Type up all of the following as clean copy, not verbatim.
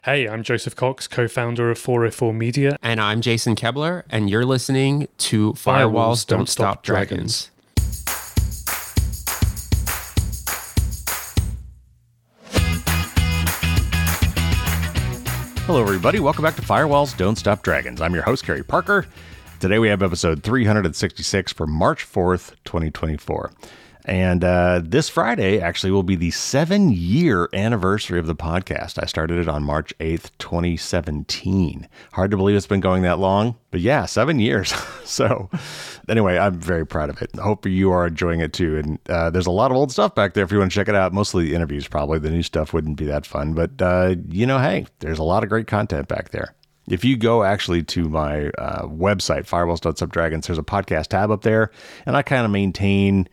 Hey, I'm Joseph Cox, co-founder of 404 Media. And I'm Jason Kebler, and you're listening to Firewalls Don't Stop Dragons. Hello, everybody. Welcome back to Firewalls Don't Stop Dragons. I'm your host, Kerry Parker. Today we have episode 366 for March 4th, 2024. And this Friday actually will be the 7-year anniversary of the podcast. I started it on March 8th, 2017. Hard to believe it's been going that long, but yeah, 7 years. So anyway, I'm very proud of it. I hope you are enjoying it too. And there's a lot of old stuff back there if you want to check it out. Mostly the interviews, probably. The new stuff wouldn't be that fun. But, hey, there's a lot of great content back there. If you go actually to my website, firewalls.subdragons, there's a podcast tab up there. And I kind of maintain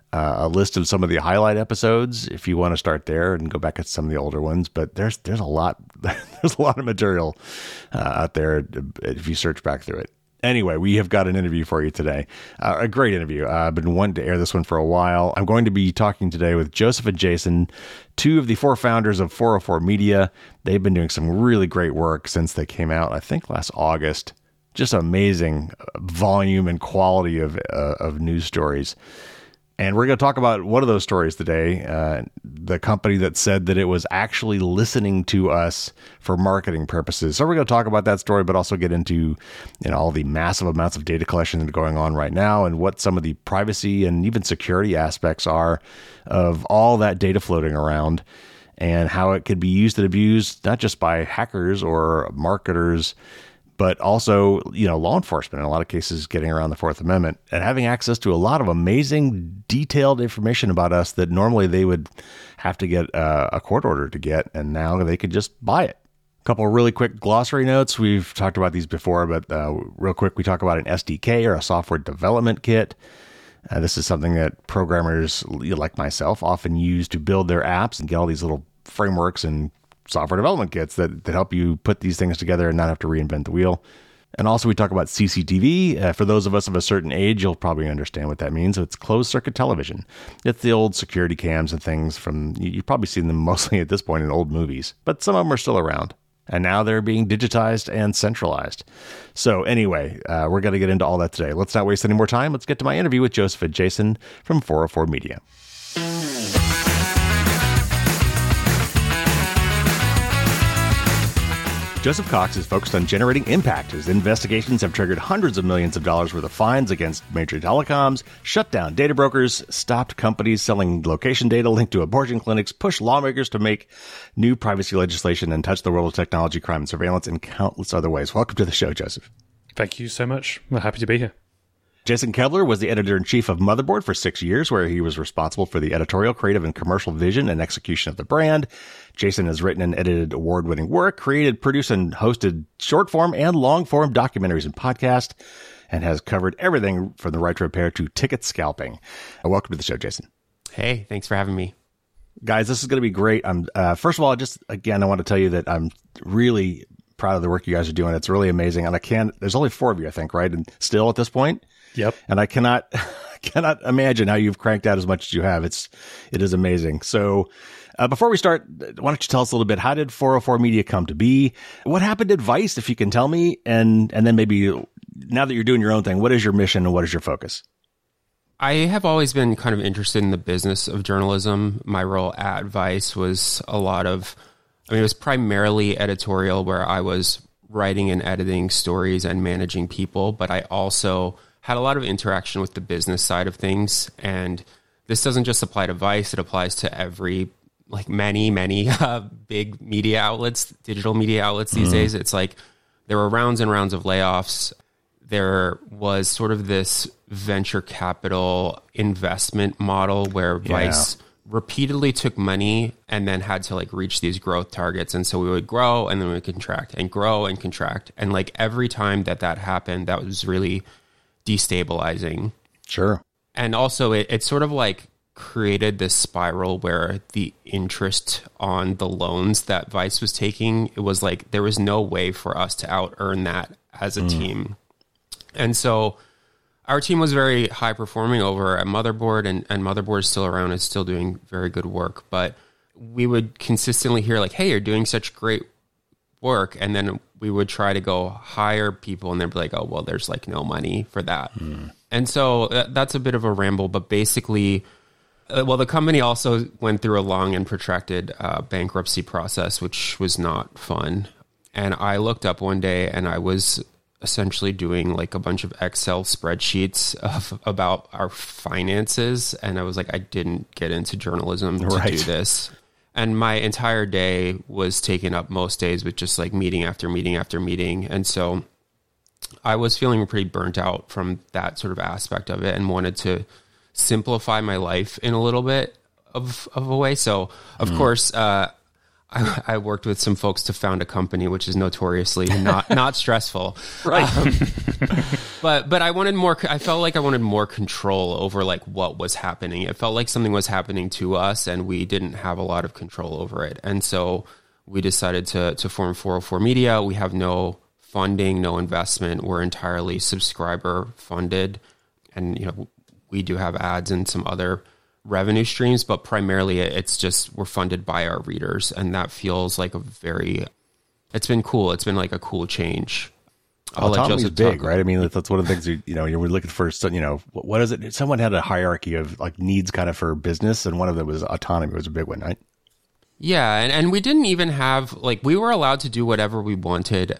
a list of some of the highlight episodes if you want to start there and go back at some of the older ones. But there's a lot there's a lot of material out there if you search back through it. Anyway, we have got an interview for you today. A great interview. I've been wanting to air this one for a while. I'm going to be talking today with Joseph and Jason, two of the four founders of 404 Media. They've been doing some really great work since they came out, I think last August. Just amazing volume and quality of news stories. And we're going to talk about one of those stories today, the company that said that it was actually listening to us for marketing purposes. So we're going to talk about that story, but also get into all the massive amounts of data collection that are going on right now and what some of the privacy and even security aspects are of all that data floating around and how it could be used and abused, not just by hackers or marketers, but also, law enforcement in a lot of cases getting around the Fourth Amendment and having access to a lot of amazing detailed information about us that normally they would have to get a court order to get, and now they could just buy it. A couple of really quick glossary notes. We've talked about these before, but real quick, we talk about an SDK or a software development kit. This is something that programmers like myself often use to build their apps and get all these little frameworks and software development kits that help you put these things together and not have to reinvent the wheel. And also we talk about CCTV. For those of us of a certain age, you'll probably understand what that means. It's closed circuit television. It's the old security cams and things you've probably seen them mostly at this point in old movies, but some of them are still around. And now they're being digitized and centralized. So anyway, we're going to get into all that today. Let's not waste any more time. Let's get to my interview with Joseph and Jason from 404 Media. Joseph Cox is focused on generating impact. His investigations have triggered hundreds of millions of dollars worth of fines against major telecoms, shut down data brokers, stopped companies selling location data linked to abortion clinics, pushed lawmakers to make new privacy legislation, and touched the world of technology, crime, and surveillance in countless other ways. Welcome to the show, Joseph. Thank you so much. We're happy to be here. Jason Kebler was the editor-in-chief of Motherboard for 6 years, where he was responsible for the editorial, creative, and commercial vision and execution of the brand. Jason has written and edited award-winning work, created, produced, and hosted short-form and long-form documentaries and podcasts, and has covered everything from the right to repair to ticket scalping. Welcome to the show, Jason. Hey, thanks for having me. Guys, this is going to be great. First of all, I want to tell you that I'm really proud of the work you guys are doing. It's really amazing. And there's only 4 of you, I think, right? And still at this point? Yep. And I cannot imagine how you've cranked out as much as you have. It is amazing. So before we start, why don't you tell us a little bit, how did 404 Media come to be? What happened at Vice, if you can tell me? And then maybe now that you're doing your own thing, what is your mission and what is your focus? I have always been kind of interested in the business of journalism. My role at Vice was it was primarily editorial, where I was writing and editing stories and managing people, but I also had a lot of interaction with the business side of things. And this doesn't just apply to Vice, it applies to many big media outlets, digital media outlets these days. It's like there were rounds and rounds of layoffs. There was sort of this venture capital investment model where Vice repeatedly took money and then had to reach these growth targets. And so we would grow and then we would contract and grow and contract. And every time that happened, that was really destabilizing. Sure. And also it sort of created this spiral where the interest on the loans that Vice was taking, it was there was no way for us to out earn that as a team. And so our team was very high performing over at Motherboard, and Motherboard is still around. It's still doing very good work. But we would consistently hear hey, you're doing such great work. And then we would try to go hire people and they'd be like, oh, well, there's like no money for that. And so that's a bit of a ramble, but basically, the company also went through a long and protracted bankruptcy process, which was not fun. And I looked up one day and I was essentially doing like a bunch of Excel spreadsheets about our finances. And I was like, I didn't get into journalism to do this. And my entire day was taken up most days with just like meeting after meeting after meeting. And so I was feeling pretty burnt out from that sort of aspect of it and wanted to simplify my life in a little bit of a way. So of course, I worked with some folks to found a company, which is notoriously not stressful. Right. But I wanted more, I felt like I wanted more control over like what was happening. It felt like something was happening to us and we didn't have a lot of control over it. And so we decided to form 404 Media. We have no funding, no investment. We're entirely subscriber funded. And, you know, we do have ads and some other revenue streams, but primarily it's just we're funded by our readers, and that feels like it's been cool. It's been like a cool change. Autonomy is big, right? I mean, that's one of the things we're looking for. What is it? Someone had a hierarchy of like needs kind of for business, and one of them was autonomy was a big one, right? Yeah, and we didn't even have like we were allowed to do whatever we wanted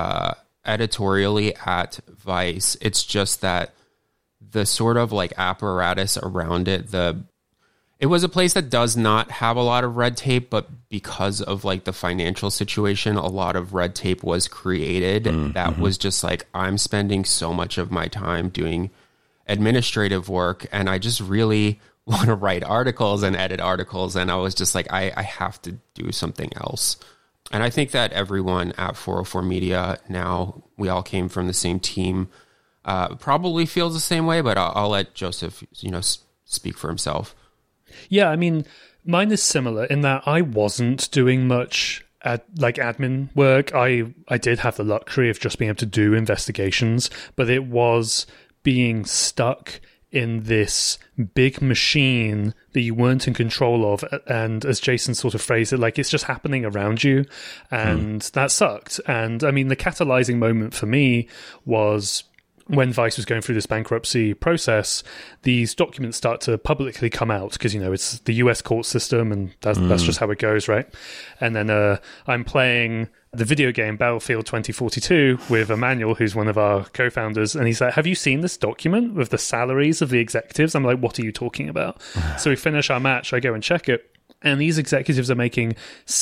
editorially at Vice. It's just that the sort of like apparatus around it, it was a place that does not have a lot of red tape, but because of like the financial situation, a lot of red tape was created. That was just like, I'm spending so much of my time doing administrative work and I just really want to write articles and edit articles. And I was just like, I have to do something else. And I think that everyone at 404 Media now, we all came from the same team, probably feels the same way, but I'll let Joseph, speak for himself. Yeah, I mean, mine is similar in that I wasn't doing much admin work. I did have the luxury of just being able to do investigations, but it was being stuck in this big machine that you weren't in control of. And as Jason sort of phrased it, like it's just happening around you. And that sucked. And I mean, the catalyzing moment for me was when Vice was going through this bankruptcy process. These documents start to publicly come out because, it's the US court system and that's just how it goes, right? And then I'm playing the video game Battlefield 2042 with Emmanuel, who's one of our co-founders, and he's like, have you seen this document with the salaries of the executives? I'm like, what are you talking about? So we finish our match, I go and check it, and these executives are making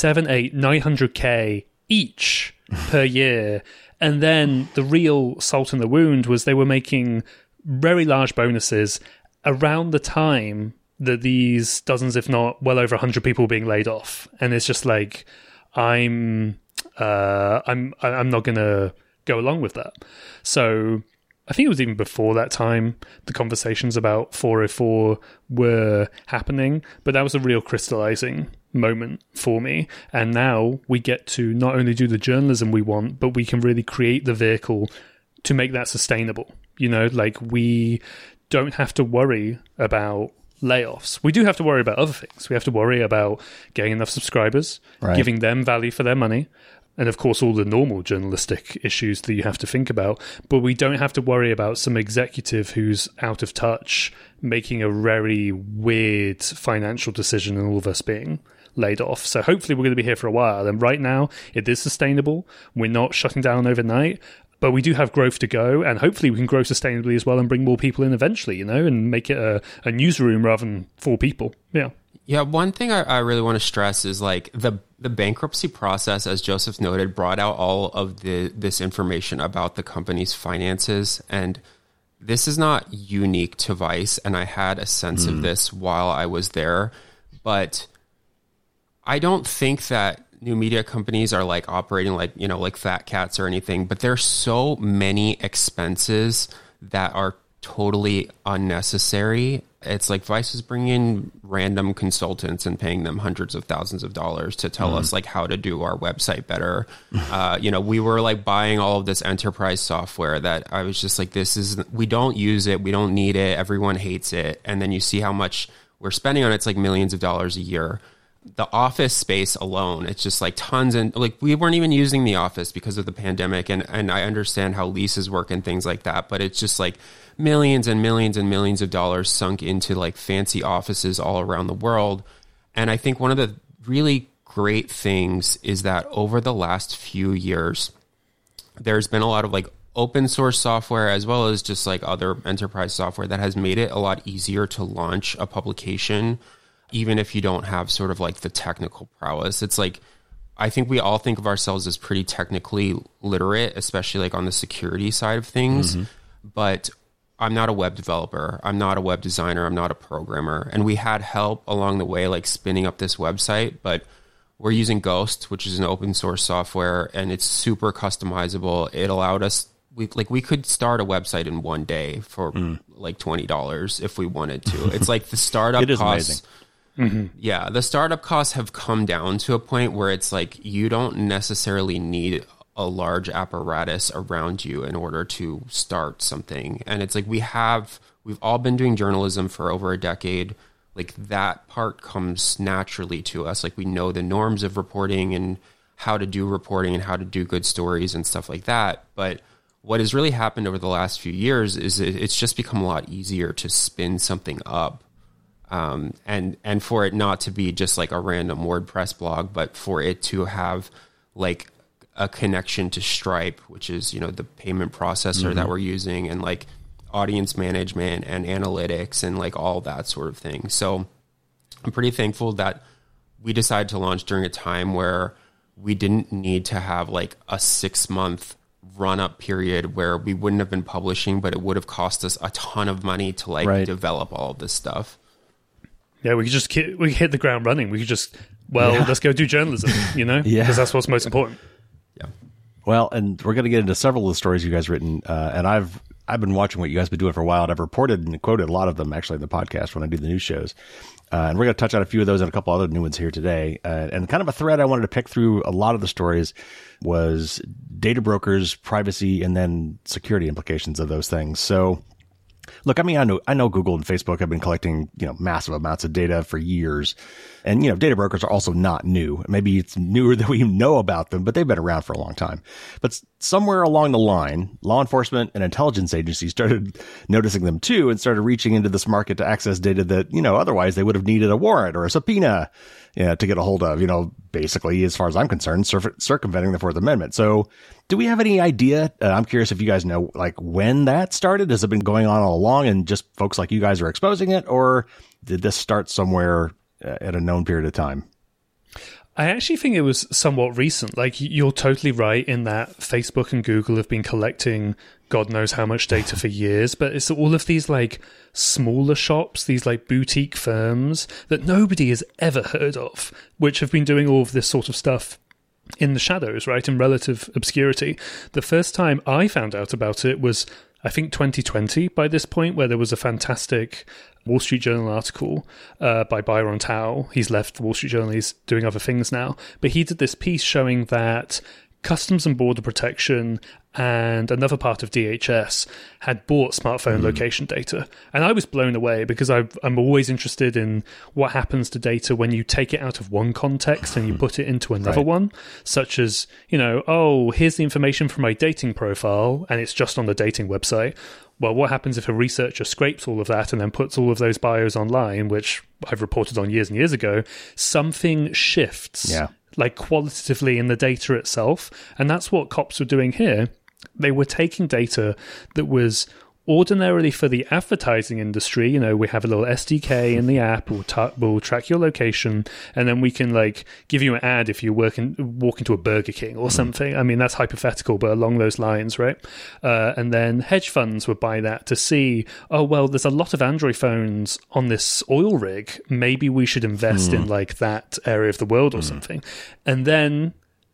900K each per year. And then the real salt in the wound was they were making very large bonuses around the time that these dozens, if not well over 100 people were being laid off. And it's just like, I'm not going to go along with that. So I think it was even before that time, the conversations about 404 were happening, but that was a real crystallizing moment for me. And now we get to not only do the journalism we want, but we can really create the vehicle to make that sustainable. We don't have to worry about layoffs. We do have to worry about other things. We have to worry about getting enough subscribers, giving them value for their money, and of course all the normal journalistic issues that you have to think about. But we don't have to worry about some executive who's out of touch making a very weird financial decision and all of us being laid off. So hopefully we're going to be here for a while. And right now it is sustainable. We're not shutting down overnight, but we do have growth to go, and hopefully we can grow sustainably as well and bring more people in eventually, and make it a newsroom rather than 4 people. Yeah. Yeah, one thing I really want to stress is like the bankruptcy process, as Joseph noted, brought out all of this information about the company's finances. And this is not unique to Vice, and I had a sense of this while I was there. But I don't think that new media companies are like operating like fat cats or anything, but there's so many expenses that are totally unnecessary. It's like Vice is bringing in random consultants and paying them hundreds of thousands of dollars to tell us like how to do our website better. We were like buying all of this enterprise software that I was just like, we don't use it. We don't need it. Everyone hates it. And then you see how much we're spending on it. It's like millions of dollars a year. the office space alone, it's just like tons, and like we weren't even using the office because of the pandemic, and I understand how leases work and things like that, but it's just like millions and millions and millions of dollars sunk into like fancy offices all around the world. And I think one of the really great things is that over the last few years, there's been a lot of like open source software as well as just like other enterprise software that has made it a lot easier to launch a publication, even if you don't have sort of like the technical prowess. It's like, I think we all think of ourselves as pretty technically literate, especially like on the security side of things. But I'm not a web developer. I'm not a web designer. I'm not a programmer. And we had help along the way, like spinning up this website, but we're using Ghost, which is an open source software, and it's super customizable. It allowed us, we could start a website in one day for like $20 if we wanted to. It's like the startup it is costs. amazing. Yeah, the startup costs have come down to a point where it's like you don't necessarily need a large apparatus around you in order to start something. And it's like we've all been doing journalism for over a decade. Like that part comes naturally to us. Like we know the norms of reporting and how to do reporting and how to do good stories and stuff like that. But what has really happened over the last few years is it's just become a lot easier to spin something up. And for it not to be just like a random WordPress blog, but for it to have like a connection to Stripe, which is, you know, the payment processor that we're using, and like audience management and analytics and like all that sort of thing. So I'm pretty thankful that we decided to launch during a time where we didn't need to have like a 6-month run-up period where we wouldn't have been publishing, but it would have cost us a ton of money to like develop all of this stuff. Yeah, we could just we hit the ground running. We could just, let's go do journalism, you know? Because that's what's most important. Yeah. Well, and we're going to get into several of the stories you guys written, and I've been watching what you guys have been doing for a while, and I've reported and quoted a lot of them actually in the podcast when I do the news shows. And we're going to touch on a few of those and a couple other new ones here today. And kind of a thread I wanted to pick through a lot of the stories was data brokers, privacy, and then security implications of those things. So look, I mean, I know Google and Facebook have been collecting, you know, massive amounts of data for years. And, you know, data brokers are also not new. Maybe it's newer than we know about them, but they've been around for a long time. But somewhere along the line, law enforcement and intelligence agencies started noticing them too and started reaching into this market to access data that, you know, otherwise they would have needed a warrant or a subpoena to get a hold of, you know, basically, as far as I'm concerned, circumventing the Fourth Amendment. So do we have any idea? I'm curious if you guys know, like, when that started. Has it been going on all along and just folks like you guys are exposing it? Or did this start somewhere at a known period of time? I actually think it was somewhat recent. Like, you're totally right in that Facebook and Google have been collecting God knows how much data for years, but it's all of these like smaller shops, these like boutique firms that nobody has ever heard of, which have been doing all of this sort of stuff in the shadows, right, in relative obscurity. The first time I found out about it was, I think, 2020 by this point, where there was a fantastic Wall Street Journal article by Byron Tao. He's left the Wall Street Journal, he's doing other things now. But he did this piece showing that Customs and Border Protection and another part of DHS had bought smartphone location data. And I was blown away because I'm always interested in what happens to data when you take it out of one context and you put it into another one, such as, you know, oh, here's the information from my dating profile and it's just on the dating website. Well, what happens if a researcher scrapes all of that and then puts all of those bios online, which I've reported on years and years ago? Something shifts. Yeah. Like qualitatively in the data itself. And that's what cops were doing here. They were taking data that was ordinarily for the advertising industry. You know, we have a little SDK in the app, we'll track your location, and then we can like give you an ad if you walk into a Burger King or something. I mean, that's hypothetical, but along those lines, right? And then hedge funds would buy that to see, oh, well, there's a lot of Android phones on this oil rig. Maybe we should invest in like that area of the world or something. And then,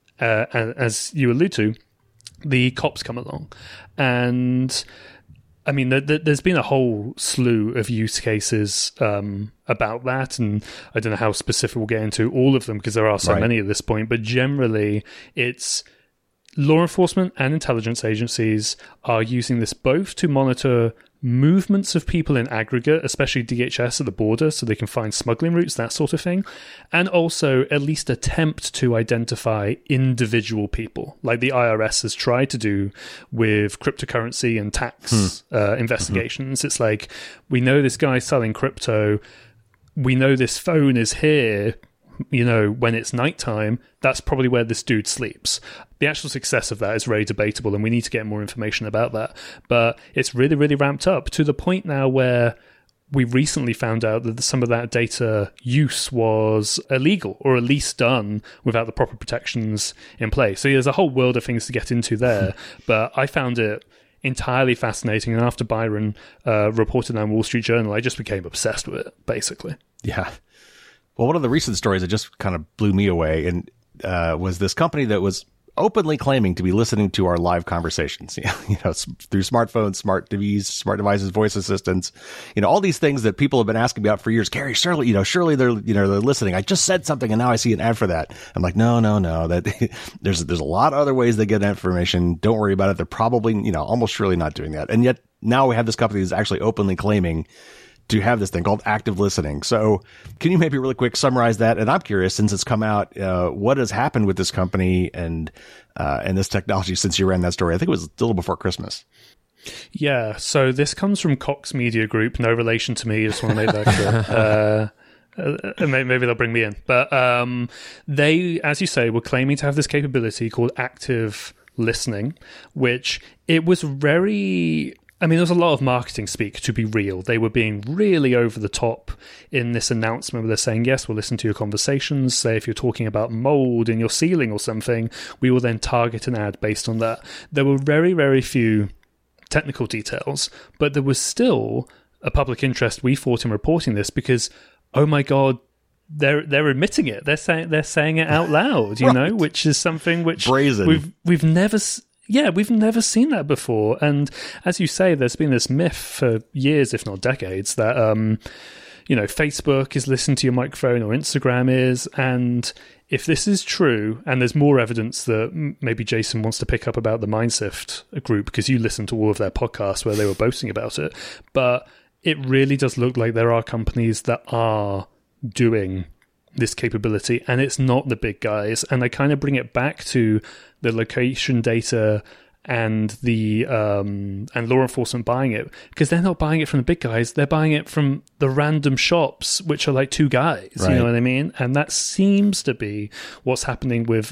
as you allude to, the cops come along. And I mean, there's been a whole slew of use cases about that, and I don't know how specific we'll get into all of them because there are so many at this point, but generally it's law enforcement and intelligence agencies are using this both to monitor movements of people in aggregate, especially DHS at the border, so they can find smuggling routes, that sort of thing, and also at least attempt to identify individual people, like the IRS has tried to do with cryptocurrency and tax investigations. It's like, we know this guy's selling crypto, we know this phone is here, when it's nighttime, that's probably where this dude sleeps. The actual success of that is very debatable, and we need to get more information about that. But it's really, really ramped up to the point now where we recently found out that some of that data use was illegal, or at least done without the proper protections in place. So there's a whole world of things to get into there. But I found it entirely fascinating, and after Byron reported on Wall Street Journal, I just became obsessed with it, basically. Yeah. Well, one of the recent stories that just kind of blew me away and was this company that was openly claiming to be listening to our live conversations, through smartphones, smart TVs, smart devices, voice assistants, all these things that people have been asking me about for years. Gary, surely they're listening. I just said something and now I see an ad for that. I'm like, no, that there's a lot of other ways they get that information. Don't worry about it. They're probably, almost surely not doing that. And yet now we have this company that's actually openly claiming to have this thing called active listening. So can you maybe really quick summarize that? And I'm curious, since it's come out, what has happened with this company and this technology since you ran that story? I think it was a little before Christmas. Yeah. So this comes from Cox Media Group. No relation to me. Just want to make that clear. Maybe they'll bring me in. But they, as you say, were claiming to have this capability called active listening, which it was very... there was a lot of marketing speak, to be real. They were being really over the top in this announcement where they're saying, yes, we'll listen to your conversations. Say if you're talking about mold in your ceiling or something, we will then target an ad based on that. There were very, very few technical details, but there was still a public interest, we thought, in reporting this because, oh my God, they're admitting it. They're saying it out loud, Right. which is something which Brazen. we've never... Yeah, we've never seen that before. And as you say, there's been this myth for years, if not decades, that, Facebook is listening to your microphone or Instagram is. And if this is true, and there's more evidence that maybe Jason wants to pick up about the Mindsift group, because you listened to all of their podcasts where they were boasting about it. But it really does look like there are companies that are doing this capability, and it's not the big guys. And I kind of bring it back to the location data and the and law enforcement buying it, because they're not buying it from the big guys, they're buying it from the random shops, which are like two guys. Right. You know what I mean? And that seems to be what's happening with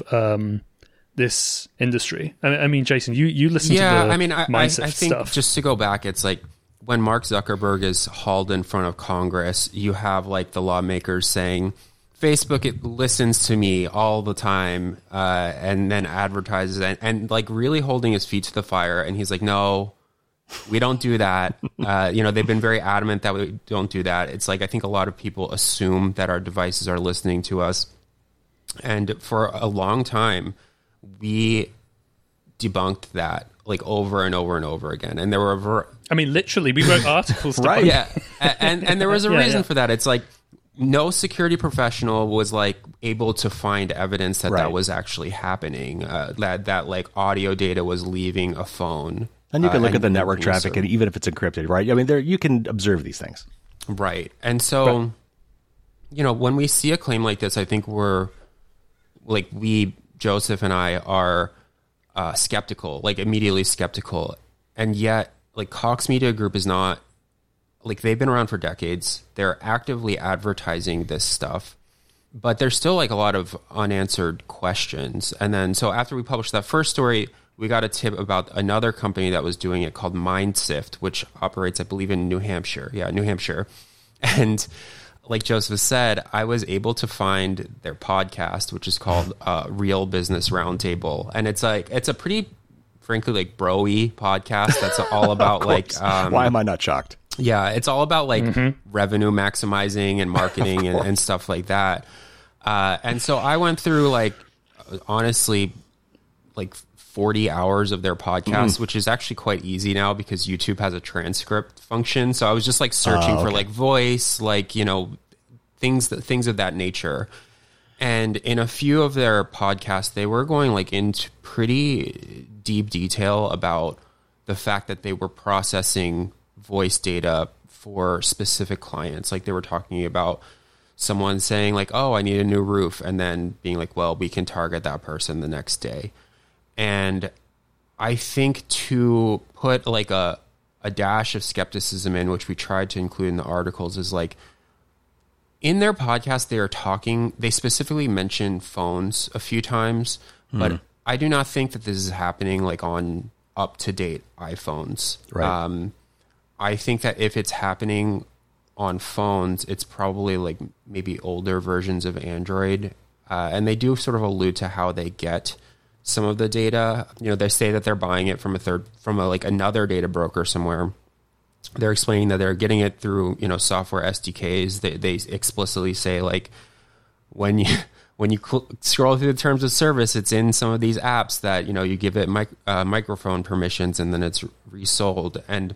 this industry. I mean, Jason, you listen to the Mindsift I think stuff. Just to go back, it's like when Mark Zuckerberg is hauled in front of Congress, you have like the lawmakers saying, Facebook, it listens to me all the time, and then advertises and like really holding his feet to the fire. And he's like, no, we don't do that. They've been very adamant that we don't do that. It's like, I think a lot of people assume that our devices are listening to us. And for a long time, we debunked that like over and over and over again. And there were, literally, we wrote articles. Right. Yeah. And there was a reason for that. It's like, no security professional was like able to find evidence that Right. that was actually happening. That like audio data was leaving a phone, And you can look at the network traffic, and even if it's encrypted, right? You can observe these things. Right. And so, when we see a claim like this, I think Joseph and I are skeptical, like immediately skeptical. And yet, like Cox Media Group is not. Like they've been around for decades. They're actively advertising this stuff, but there's still like a lot of unanswered questions. And then, so after we published that first story, we got a tip about another company that was doing it called Mindsift, which operates, I believe, in New Hampshire. Yeah, New Hampshire. And like Joseph said, I was able to find their podcast, which is called Real Business Roundtable. And it's a pretty, frankly, like bro-y podcast that's all about like... Why am I not shocked? Yeah, it's all about like revenue maximizing and marketing and stuff like that. And so I went through like, honestly, like 40 hours of their podcast, which is actually quite easy now because YouTube has a transcript function. So I was just like searching for like voice, like, things of that nature. And in a few of their podcasts, they were going like into pretty deep detail about the fact that they were processing voice data for specific clients. Like they were talking about someone saying like, oh, I need a new roof. And then being like, well, we can target that person the next day. And I think to put like a dash of skepticism in, which we tried to include in the articles, is like in their podcast, they specifically mention phones a few times, but I do not think that this is happening like on up-to-date iPhones. Right. I think that if it's happening on phones, it's probably like maybe older versions of Android. And they do sort of allude to how they get some of the data. You know, they say that they're buying it from another data broker somewhere. They're explaining that they're getting it through, you know, software SDKs. They explicitly say like when you scroll through the terms of service, it's in some of these apps that, you know, you give it microphone permissions and then it's resold. And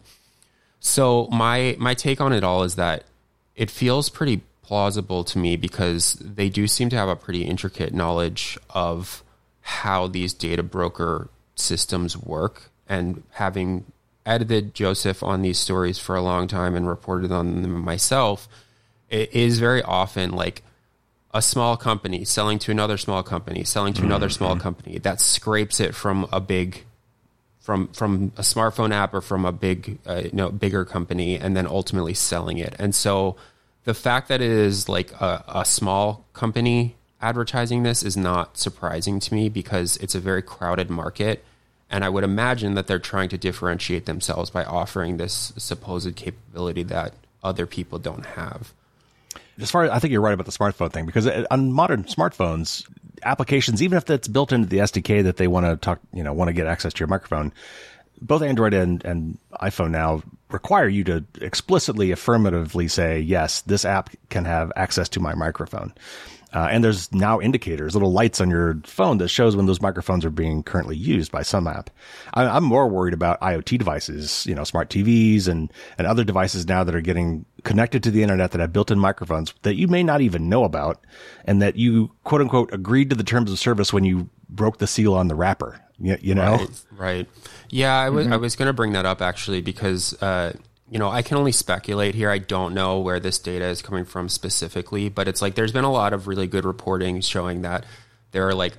so my take on it all is that it feels pretty plausible to me because they do seem to have a pretty intricate knowledge of how these data broker systems work. And having edited Joseph on these stories for a long time and reported on them myself, it is very often like a small company selling to another small company, selling to another small company that scrapes it from a big, from a smartphone app or from a big, bigger company, and then ultimately selling it. And so the fact that it is like a small company advertising this is not surprising to me because it's a very crowded market. And I would imagine that they're trying to differentiate themselves by offering this supposed capability that other people don't have. As far as I think you're right about the smartphone thing, because on modern smartphones, applications, even if that's built into the SDK that they want to get access to your microphone, both Android and iPhone now require you to explicitly, affirmatively say, yes, this app can have access to my microphone. And there's now indicators, little lights on your phone that shows when those microphones are being currently used by some app. I'm more worried about IoT devices, you know, smart TVs and other devices now that are getting connected to the internet that have built-in microphones that you may not even know about, and that you, quote unquote, agreed to the terms of service when you broke the seal on the wrapper. You know? Right. Yeah, I was going to bring that up actually because, I can only speculate here. I don't know where this data is coming from specifically, but it's like there's been a lot of really good reporting showing that there are like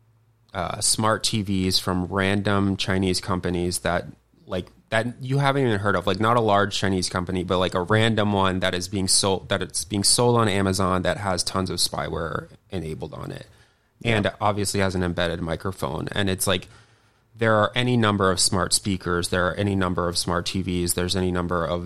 smart TVs from random Chinese companies that you haven't even heard of, like not a large Chinese company, but like a random one that is being sold, that it's being sold on Amazon that has tons of spyware enabled on it. Yeah. And obviously has an embedded microphone. And it's like, there are any number of smart speakers. There are any number of smart TVs. There's any number of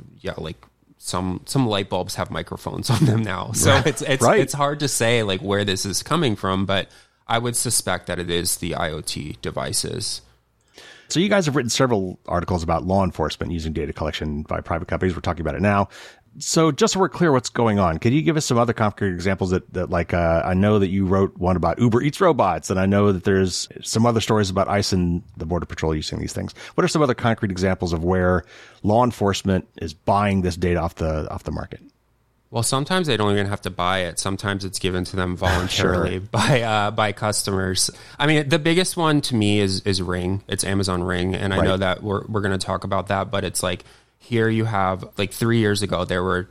some light bulbs have microphones on them now. So it's hard to say like where this is coming from, but I would suspect that it is the IoT devices. So you guys have written several articles about law enforcement using data collection by private companies. We're talking about it now. So just so we're clear what's going on, could you give us some other concrete examples that like, I know that you wrote one about Uber Eats robots, and I know that there's some other stories about ICE and the Border Patrol using these things. What are some other concrete examples of where law enforcement is buying this data off the market? Well, sometimes they don't even have to buy it. Sometimes it's given to them voluntarily by customers. I mean, the biggest one to me is Ring. It's Amazon Ring, and I know that we're going to talk about that, but it's like, here you have, like 3 years ago, there were,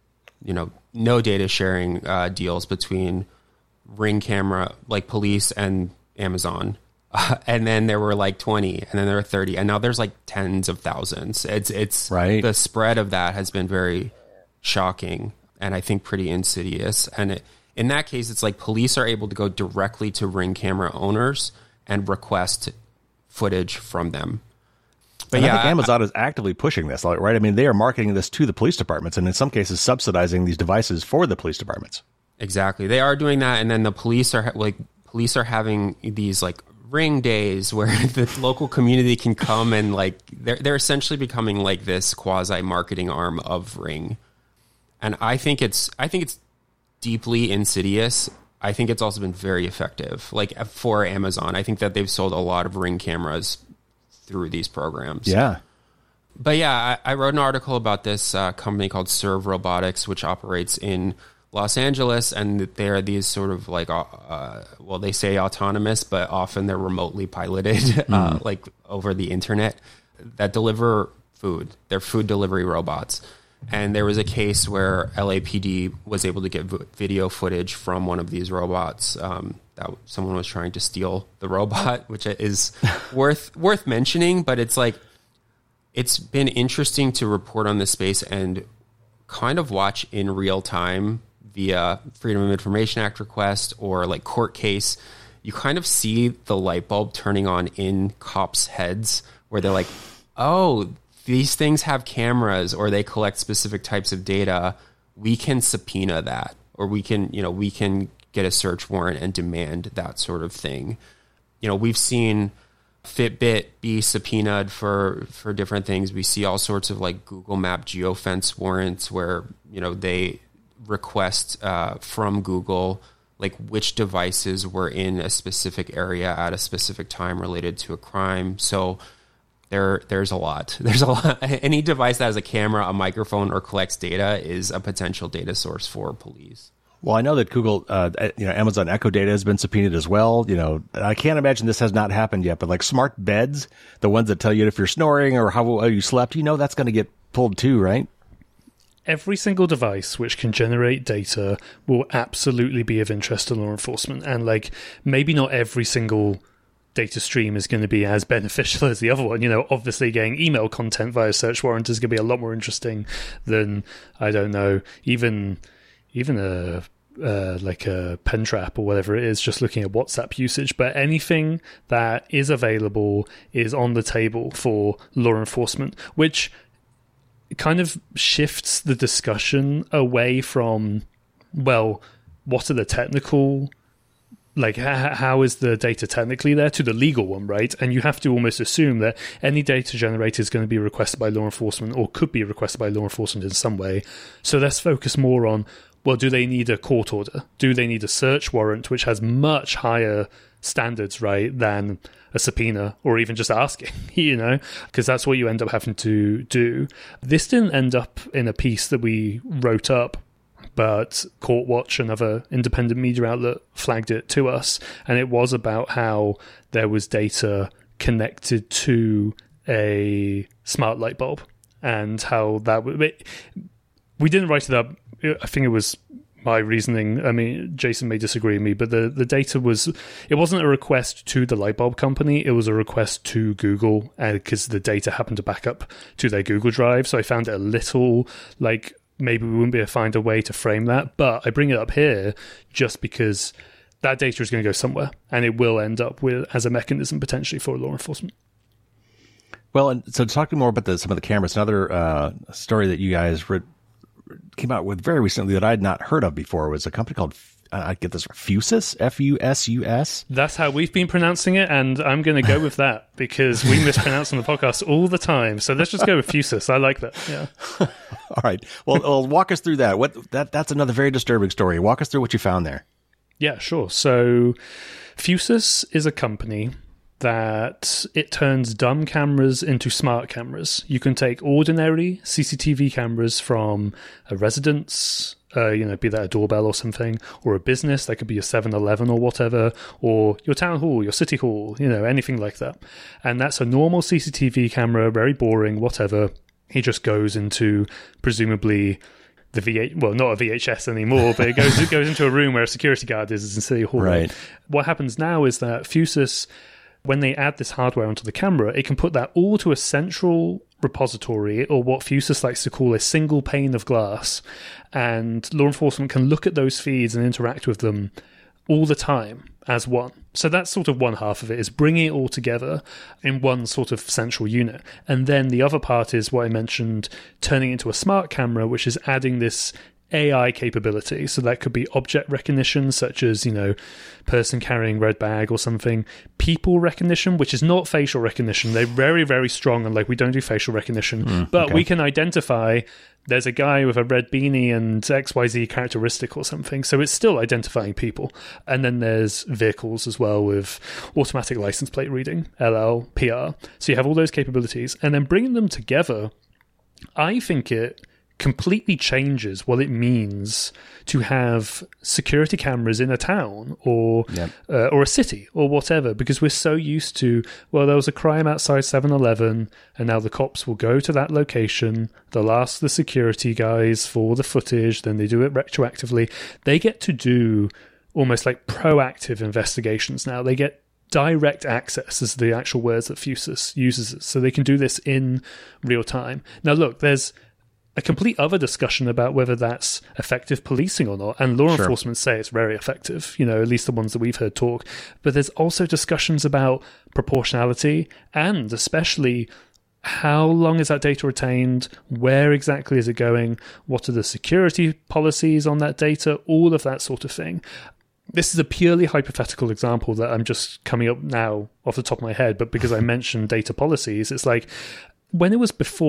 no data sharing deals between Ring camera, like police and Amazon. And then there were like 20, and then there were 30, and now there's like tens of thousands. It's right. The spread of that has been very shocking and I think pretty insidious. And in that case, it's like police are able to go directly to Ring camera owners and request footage from them. But I think Amazon is actively pushing this, right? I mean, they are marketing this to the police departments and in some cases subsidizing these devices for the police departments. Exactly. They are doing that. And then the police are having these like Ring days where the local community can come and like, they're essentially becoming like this quasi marketing arm of Ring. And I think it's deeply insidious. I think it's also been very effective. Like for Amazon, I think that they've sold a lot of Ring cameras through these programs. Yeah. But yeah, I wrote an article about this company called Serve Robotics, which operates in Los Angeles, and they are these sort of like, they say autonomous, but often they're remotely piloted, like over the internet, that deliver food. They're food delivery robots. And there was a case where LAPD was able to get video footage from one of these robots. That someone was trying to steal the robot, which is worth mentioning. But it's like, it's been interesting to report on this space and kind of watch in real time via Freedom of Information Act request or like court case. You kind of see the light bulb turning on in cops' heads where they're like, oh, these things have cameras or they collect specific types of data. We can subpoena that, or we can get a search warrant and demand that sort of thing. We've seen Fitbit be subpoenaed for different things. We see all sorts of like Google Map geofence warrants where, they request from Google like which devices were in a specific area at a specific time related to a crime. So there's a lot. There's a lot. Any device that has a camera, a microphone, or collects data is a potential data source for police. Well, I know that Google, Amazon Echo data has been subpoenaed as well. I can't imagine this has not happened yet, but like smart beds, the ones that tell you if you're snoring or how well you slept, that's going to get pulled too, right? Every single device which can generate data will absolutely be of interest to law enforcement. And like, maybe not every single data stream is going to be as beneficial as the other one. Obviously getting email content via search warrant is going to be a lot more interesting than, I don't know, even like a pen trap or whatever it is, just looking at WhatsApp usage. But anything that is available is on the table for law enforcement, which kind of shifts the discussion away from, well, what are the technical, like how is the data technically there, to the legal one, right? And you have to almost assume that any data generated is going to be requested by law enforcement or could be requested by law enforcement in some way. So let's focus more on, well, do they need a court order? Do they need a search warrant, which has much higher standards, right, than a subpoena or even just asking, because that's what you end up having to do. This didn't end up in a piece that we wrote up, but Court Watch, another independent media outlet, flagged it to us, and it was about how there was data connected to a smart light bulb and how that would... We didn't write it up. I think it was my reasoning. I mean, Jason may disagree with me, but the data was... It wasn't a request to the light bulb company. It was a request to Google, because the data happened to back up to their Google Drive. So I found it a little like... Maybe we wouldn't be able to find a way to frame that, but I bring it up here just because that data is going to go somewhere, and it will end up with as a mechanism potentially for law enforcement. Well, and so talking more about some of the cameras, another story that you guys came out with very recently that I had not heard of before was a company called, I get this, Fusus, Fusus. That's how we've been pronouncing it, and I'm going to go with that because we mispronounce on the podcast all the time. So let's just go with Fusus. I like that. Yeah. All right. Well, walk us through that. That's another very disturbing story. Walk us through what you found there. Yeah, sure. So Fusus is a company that it turns dumb cameras into smart cameras. You can take ordinary CCTV cameras from a residence, be that a doorbell or something, or a business, that could be a 7-Eleven or whatever, or your town hall, your city hall, anything like that. And that's a normal CCTV camera, very boring, whatever. It just goes into, presumably, the not a VHS anymore, but it goes into a room where a security guard is in City Hall. Right. What happens now is that Fusus, when they add this hardware onto the camera, it can put that all to a central repository, or what Fusus likes to call a single pane of glass, and law enforcement can look at those feeds and interact with them all the time as one. So that's sort of one half of it, is bringing it all together in one sort of central unit. And then the other part is what I mentioned, turning it into a smart camera, which is adding this AI capability. So that could be object recognition, such as, person carrying red bag or something. People recognition, which is not facial recognition. They're very, very strong, and we don't do facial recognition. But okay, we can identify there's a guy with a red beanie and XYZ characteristic or something. So it's still identifying people. And then there's vehicles as well with automatic license plate reading, LLPR. So you have all those capabilities. And then bringing them together, I think it completely changes what it means to have security cameras in a town or a city or whatever, because we're so used to, well, there was a crime outside 7-Eleven and now the cops will go to that location, they'll ask the security guys for the footage, then they do it retroactively. They get to do almost like proactive investigations now. They get direct access, is the actual words that Fusus uses, so they can do this in real time. Now look, there's a complete other discussion about whether that's effective policing or not, and law enforcement say it's very effective, at least the ones that we've heard talk. But there's also discussions about proportionality, and especially how long is that data retained, where exactly is it going, what are the security policies on that data, all of that sort of thing. This is a purely hypothetical example that I'm just coming up now off the top of my head, but because I mentioned data policies, it's like, when it was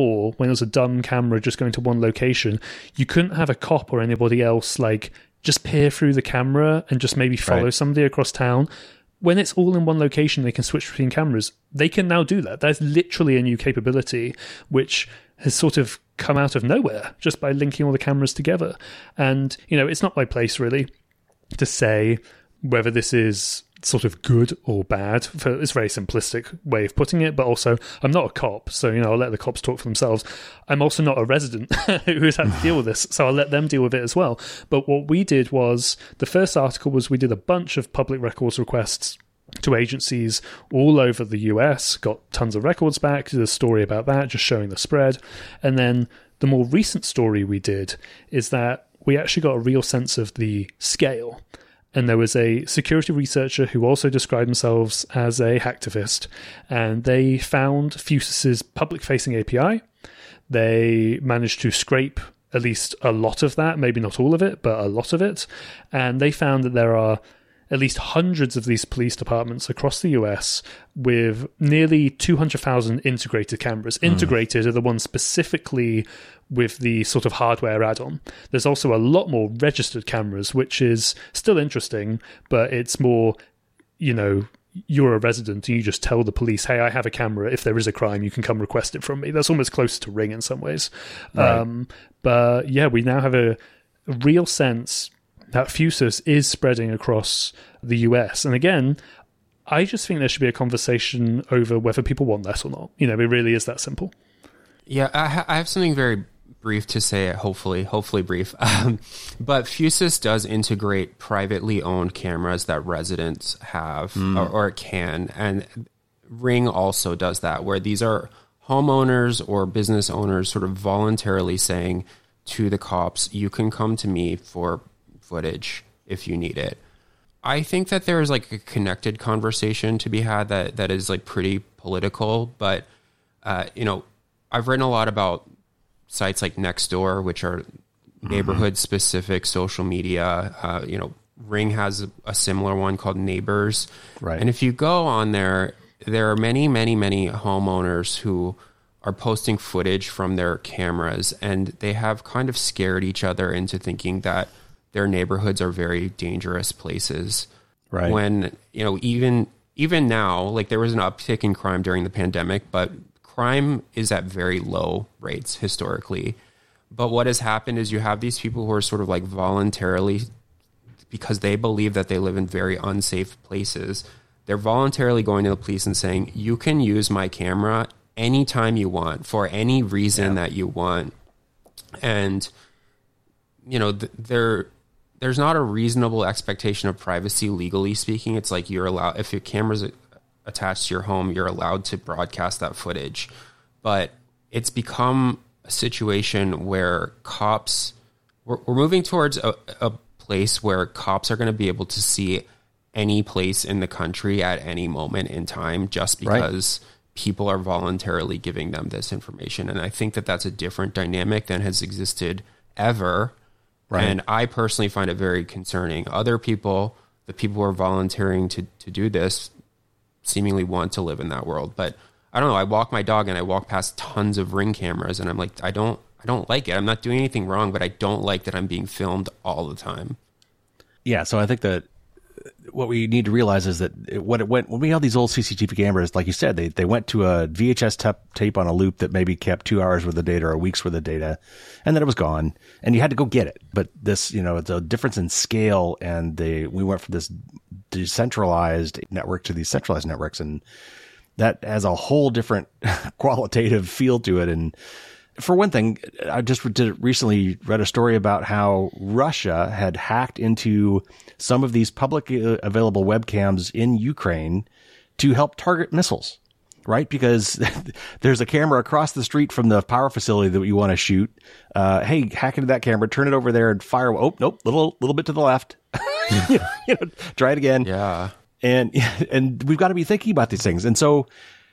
a dumb camera just going to one location, you couldn't have a cop or anybody else like just peer through the camera and just maybe follow somebody across town. When it's all in one location, they can switch between cameras. They can now do that. That's literally a new capability, which has sort of come out of nowhere just by linking all the cameras together. And, it's not my place really to say whether this is sort of good or bad. It's a very simplistic way of putting it, but also I'm not a cop, so I'll let the cops talk for themselves. I'm also not a resident who's had to deal with this, so I'll let them deal with it as well. But what we did was, the first article was we did a bunch of public records requests to agencies all over the US, got tons of records back, did a story about that, just showing the spread. And then the more recent story we did is that we actually got a real sense of the scale. And there was a security researcher who also described themselves as a hacktivist, and they found Fusus's public-facing API. They managed to scrape at least a lot of that, maybe not all of it, but a lot of it. And they found that there are at least hundreds of these police departments across the US with nearly 200,000 integrated cameras. Integrated are the ones specifically with the sort of hardware add-on. There's also a lot more registered cameras, which is still interesting, but it's more, you're a resident and you just tell the police, hey, I have a camera. If there is a crime, you can come request it from me. That's almost closer to Ring in some ways. Right. But yeah, we now have a real sense that Fusus is spreading across the US. And again, I just think there should be a conversation over whether people want that or not. It really is that simple. Yeah, I have something very brief to say, hopefully brief. But Fusus does integrate privately owned cameras that residents have or can. And Ring also does that, where these are homeowners or business owners sort of voluntarily saying to the cops, you can come to me for footage if you need it. I think that there's like a connected conversation to be had that is like pretty political, but I've written a lot about sites like Nextdoor, which are neighborhood specific social media. Ring has a similar one called Neighbors. Right. And if you go on there are many, many, many homeowners who are posting footage from their cameras, and they have kind of scared each other into thinking that their neighborhoods are very dangerous places. Right. When, even now, like there was an uptick in crime during the pandemic, but crime is at very low rates historically. But what has happened is you have these people who are sort of like voluntarily, because they believe that they live in very unsafe places, they're voluntarily going to the police and saying, you can use my camera anytime you want for any reason that you want. And, there's not a reasonable expectation of privacy, legally speaking. It's like you're allowed, if your camera's attached to your home, you're allowed to broadcast that footage. But it's become a situation where we're moving towards a place where cops are going to be able to see any place in the country at any moment in time, just because people are voluntarily giving them this information. And I think that that's a different dynamic than has existed ever. Right. And I personally find it very concerning. Other people, the people who are volunteering to do this, seemingly want to live in that world. But I don't know. I walk my dog and I walk past tons of Ring cameras, and I'm like, I don't like it. I'm not doing anything wrong, but I don't like that I'm being filmed all the time. Yeah. So I think that what we need to realize is that when we had these old CCTV cameras, like you said, they went to a VHS tape on a loop that maybe kept 2 hours worth of data or a week's worth of data, and then it was gone, and you had to go get it. But this, it's a difference in scale, and we went from this decentralized network to these centralized networks, and that has a whole different qualitative feel to it. And for one thing, I just recently read a story about how Russia had hacked into some of these public available webcams in Ukraine to help target missiles, right? Because there's a camera across the street from the power facility that you want to shoot. Hey, hack into that camera, turn it over there and fire. Oh, nope, little bit to the left. Try it again. Yeah. And we've got to be thinking about these things. And so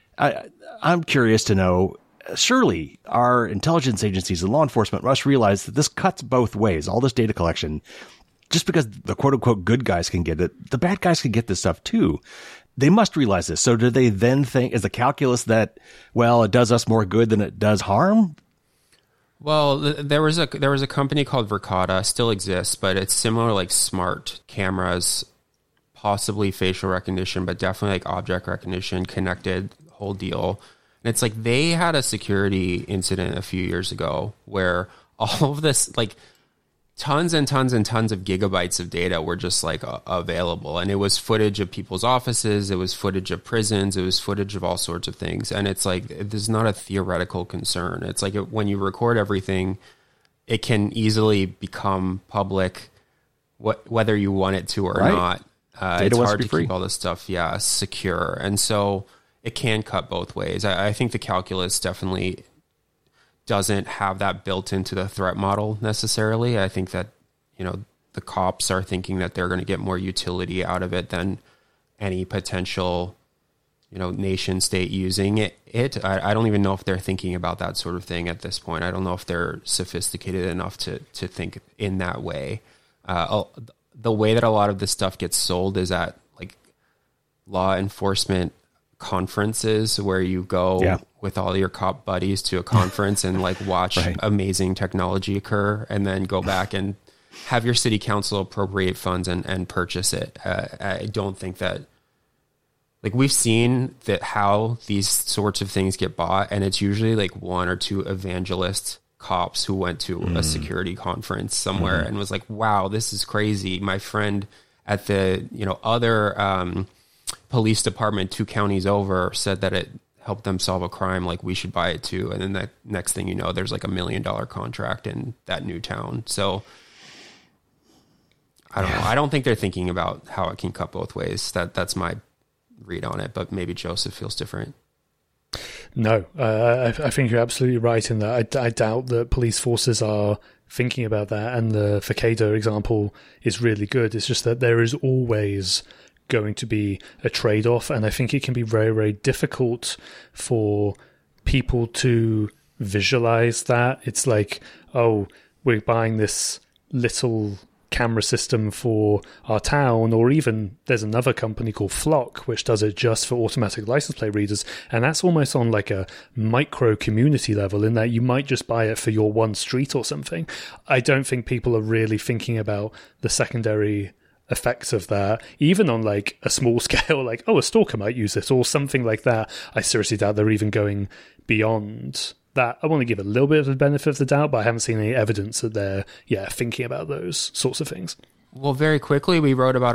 I'm curious to know, surely our intelligence agencies and law enforcement must realize that this cuts both ways. All this data collection, just because the quote unquote good guys can get it, the bad guys can get this stuff too. They must realize this. So do they then think, is the calculus that, well, it does us more good than it does harm? Well, there was a company called Verkada, still exists, but it's similar, like smart cameras, possibly facial recognition, but definitely like object recognition, connected, whole deal. And it's like they had a security incident a few years ago where all of this, like tons and tons and tons of gigabytes of data were just like available. And it was footage of people's offices. It was footage of prisons. It was footage of all sorts of things. And it's like, this is not a theoretical concern. It's like when you record everything, it can easily become public, whether you want it to or not. It's hard to keep all this stuff, secure. And so it can cut both ways. I think the calculus definitely doesn't have that built into the threat model necessarily. I think that, the cops are thinking that they're going to get more utility out of it than any potential, nation state using it. I don't even know if they're thinking about that sort of thing at this point. I don't know if they're sophisticated enough to think in that way. The way that a lot of this stuff gets sold is at like law enforcement conferences where you go with all your cop buddies to a conference and like watch amazing technology occur and then go back and have your city council appropriate funds and purchase it. I don't think that, like, we've seen that how these sorts of things get bought, and it's usually like one or two evangelist cops who went to a security conference somewhere and was like, wow, this is crazy. My friend at the, other police department 2 counties over said that it helped them solve a crime. Like, we should buy it too. And then the next thing you know, there's like $1 million contract in that new town. So I don't know. I don't think they're thinking about how it can cut both ways. That's my read on it, but maybe Joseph feels different. No, I think you're absolutely right in that. I doubt that police forces are thinking about that, and the Verkada example is really good. It's just that there is always going to be a trade-off, and I think it can be very, very difficult for people to visualize that. It's like, oh, we're buying this little camera system for our town, or even there's another company called Flock which does it just for automatic license plate readers, and that's almost on like a micro community level in that you might just buy it for your one street or something. I don't think people are really thinking about the secondary effects of that, even on like a small scale, like, oh, a stalker might use this or something like that. I seriously doubt they're even going beyond that. I want to give a little bit of the benefit of the doubt, but I haven't seen any evidence that they're thinking about those sorts of things. Well, very quickly, we wrote about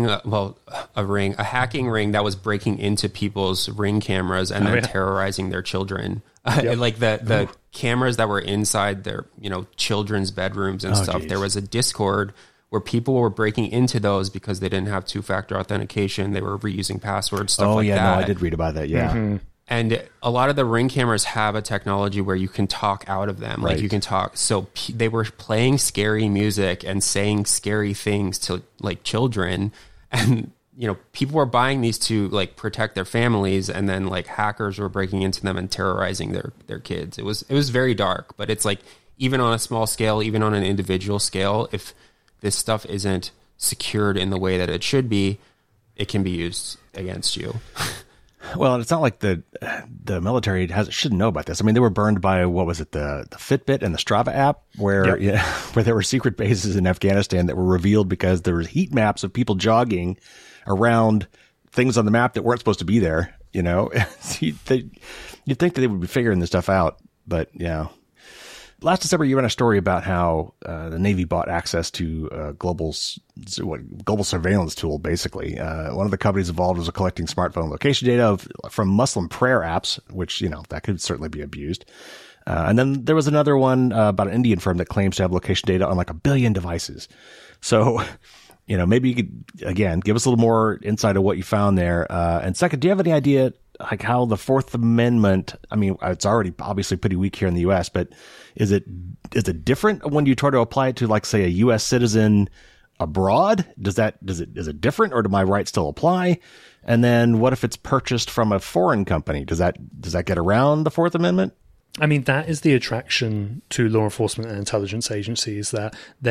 a hacking ring that was breaking into people's Ring cameras and then terrorizing their children. Like the cameras that were inside their, children's bedrooms and stuff. Geez. There was a Discord where people were breaking into those because they didn't have 2-factor authentication. They were reusing passwords, stuff like that. No, I did read about that, And a lot of the Ring cameras have a technology where you can talk out of them. Like you can talk. So they were playing scary music and saying scary things to like children. And, people were buying these to like protect their families. And then like hackers were breaking into them and terrorizing their kids. It was very dark, but it's like, even on a small scale, even on an individual scale, if this stuff isn't secured in the way that it should be, it can be used against you. Well, and it's not like the military shouldn't know about this. I mean, they were burned by, what was it, the Fitbit and the Strava app, where where there were secret bases in Afghanistan that were revealed because there were heat maps of people jogging around things on the map that weren't supposed to be there. You know, you'd think that they would be figuring this stuff out, but yeah. Last December, you ran a story about how the Navy bought access to global surveillance tool. Basically, one of the companies involved was collecting smartphone location data from Muslim prayer apps, which that could certainly be abused. And then there was another one about an Indian firm that claims to have location data on like 1 billion devices. So, maybe you could again give us a little more insight of what you found there. And second, do you have any idea like how the Fourth Amendment? I mean, it's already obviously pretty weak here in the U.S., but is it different when you try to apply it to, like, say, a U.S. citizen abroad? Is it different, or do my rights still apply? And then what if it's purchased from a foreign company? Does that get around the Fourth Amendment? I mean, that is the attraction to law enforcement and intelligence agencies, that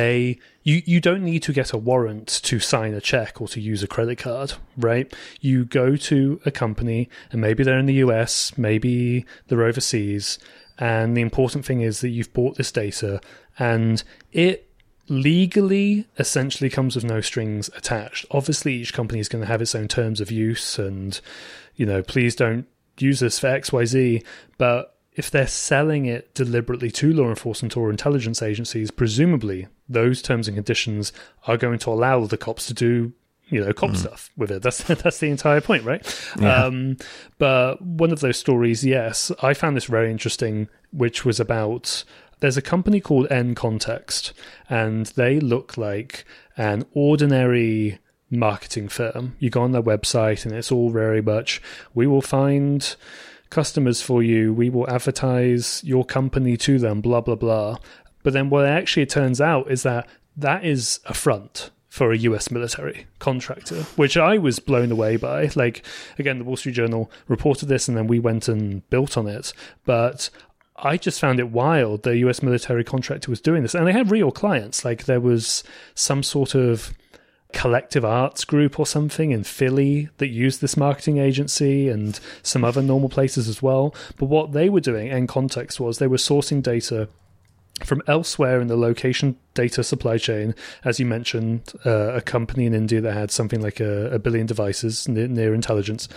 you don't need to get a warrant to sign a check or to use a credit card, right? You go to a company, and maybe they're in the US, maybe they're overseas, and the important thing is that you've bought this data, and it legally essentially comes with no strings attached. Obviously, each company is going to have its own terms of use, and, please don't use this for XYZ, but if they're selling it deliberately to law enforcement or intelligence agencies, presumably those terms and conditions are going to allow the cops to do, cop stuff with it. That's the entire point, right? Yeah. But one of those stories, yes, I found this very interesting, which was about, there's a company called nContext, and they look like an ordinary marketing firm. You go on their website and it's all very much, we will find customers for you, we will advertise your company to them, blah, blah, blah. But then what actually it turns out is that is a front for a US military contractor, which I was blown away by. Like, again, the Wall Street Journal reported this, and then we went and built on it. But I just found it wild the US military contractor was doing this. And they had real clients. Like, there was some sort of collective arts group or something in Philly that used this marketing agency, and some other normal places as well. But what they were doing in context was they were sourcing data from elsewhere in the location data supply chain. As you mentioned, a company in India that had something like a billion devices near intelligence,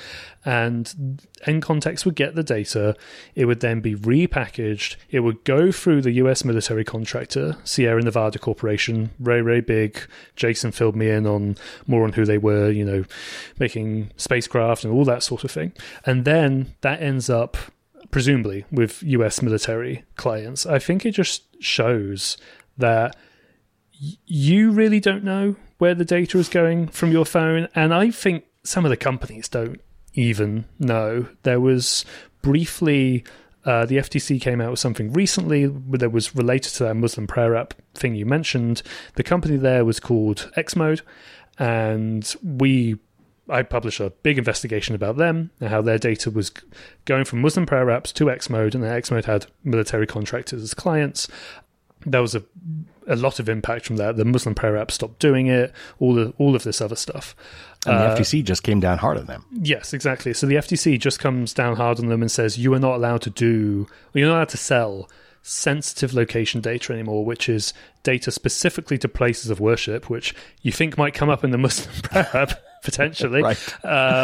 and nContext would get the data. It would then be repackaged. It would go through the US military contractor, Sierra Nevada Corporation, very, very big. Jason filled me in on who they were, making spacecraft and all that sort of thing. And then that ends up presumably with US military clients. I think it just shows that you really don't know where the data is going from your phone, and I think some of the companies don't even know. There was briefly the FTC came out with something recently that was related to that Muslim prayer app thing you mentioned. The company there was called Xmode, and I published a big investigation about them and how their data was going from Muslim prayer apps to Xmode, and then Xmode had military contractors as clients. There was a lot of impact from that. The Muslim prayer app stopped doing it, all of this other stuff. And the FTC just came down hard on them. Yes, exactly. So the FTC just comes down hard on them and says, you're not allowed to sell sensitive location data anymore, which is data specifically to places of worship, which you think might come up in the Muslim prayer app, potentially, right.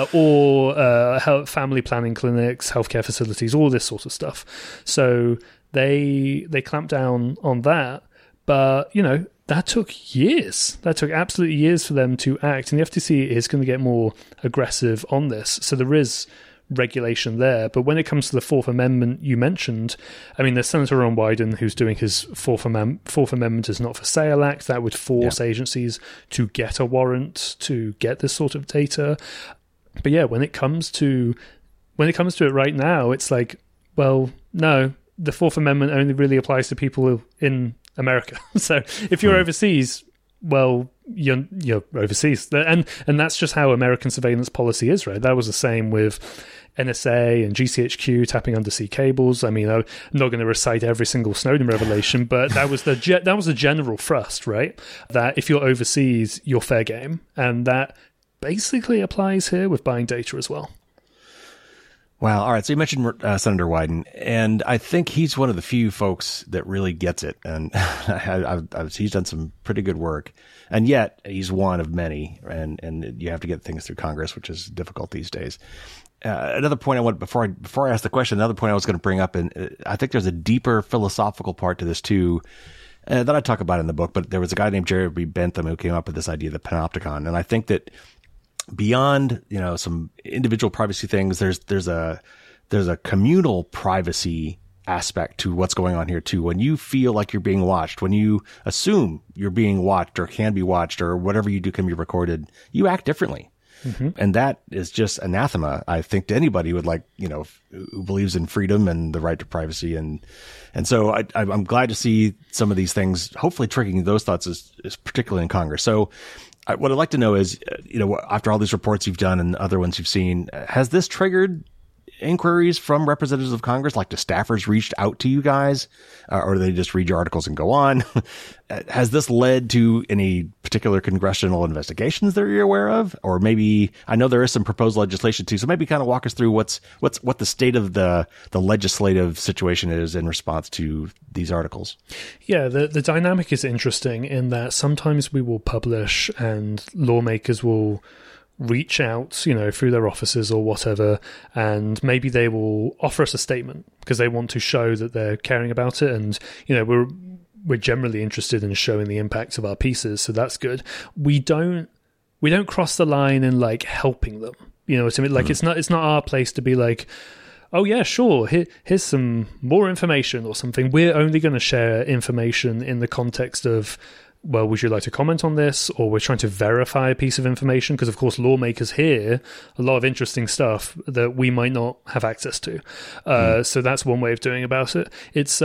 or family planning clinics, healthcare facilities, all this sort of stuff. So they clamped down on that, but that took years. That took absolutely years for them to act, and the FTC is going to get more aggressive on this. So there is regulation there. But when it comes to the Fourth Amendment you mentioned, I mean, there's Senator Ron Wyden who's doing his Fourth Amendment is not for sale act that would force agencies to get a warrant to get this sort of data. But yeah, when it comes to it right now, it's like, well, no, the Fourth Amendment only really applies to people in America. So if you're overseas, well, you're overseas, and that's just how American surveillance policy is, right? That was the same with NSA and GCHQ tapping undersea cables. I mean, I'm not going to recite every single Snowden revelation, but that was the general thrust, right? That if you're overseas, you're fair game, and that basically applies here with buying data as well. Wow. All right. So you mentioned Senator Wyden, and I think he's one of the few folks that really gets it. And he's done some pretty good work, and yet he's one of many. And you have to get things through Congress, which is difficult these days. Another point I want before I ask the question, another point I was going to bring up, and I think there's a deeper philosophical part to this too. That I talk about in the book, but there was a guy named Jeremy Bentham who came up with this idea of the panopticon. And I think that beyond, some individual privacy things, there's a communal privacy aspect to what's going on here too. When you feel like you're being watched, when you assume you're being watched or can be watched or whatever you do can be recorded, you act differently. Mm-hmm. And that is just anathema, I think, to anybody who would who believes in freedom and the right to privacy. And so I'm glad to see some of these things, hopefully triggering those thoughts is particularly in Congress. So what I'd like to know is, after all these reports you've done and other ones you've seen, has this triggered inquiries from representatives of Congress? Like, do staffers reached out to you guys, or do they just read your articles and go on? Has this led to any particular congressional investigations that you're aware of? Or maybe, I know there is some proposed legislation too, so maybe kind of walk us through what the state of the legislative situation is in response to these articles. Yeah, the dynamic is interesting in that sometimes we will publish and lawmakers will reach out, through their offices or whatever, and maybe they will offer us a statement because they want to show that they're caring about it. And, we're generally interested in showing the impact of our pieces. So that's good. We don't cross the line in helping them. You know what I mean? It's not our place to be like, oh yeah, sure, here's some more information or something. We're only going to share information in the context of, well, would you like to comment on this? Or we're trying to verify a piece of information because, of course, lawmakers hear a lot of interesting stuff that we might not have access to. So that's one way of doing about it. It's,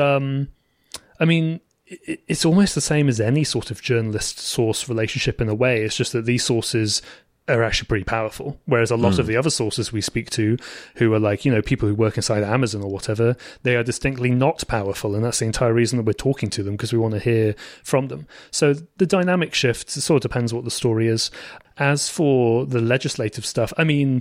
it's almost the same as any sort of journalist-source relationship in a way. It's just that these sources are actually pretty powerful, whereas a lot of the other sources we speak to, who are people who work inside Amazon or whatever, they are distinctly not powerful, and that's the entire reason that we're talking to them, because we want to hear from them. So the dynamic shifts. It sort of depends what the story is. As for the legislative stuff,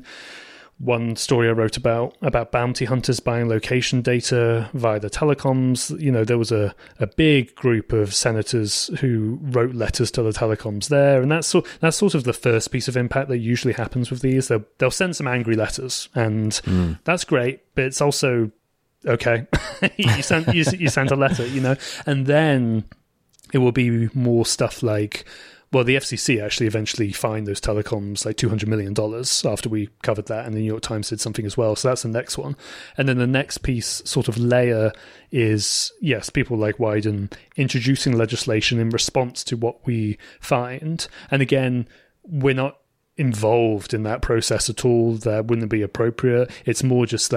one story I wrote about bounty hunters buying location data via the telecoms. There was a big group of senators who wrote letters to the telecoms there, and that's sort of the first piece of impact that usually happens with these. They'll send some angry letters, and that's great, but it's also okay. you sent a letter, and then it will be more stuff like, well, the FCC actually eventually fined those telecoms $200 million after we covered that, and the New York Times did something as well. So that's the next one. And then the next piece, sort of layer, is, yes, people like Wyden introducing legislation in response to what we find. And again, we're not involved in that process at all. That wouldn't be appropriate. It's more just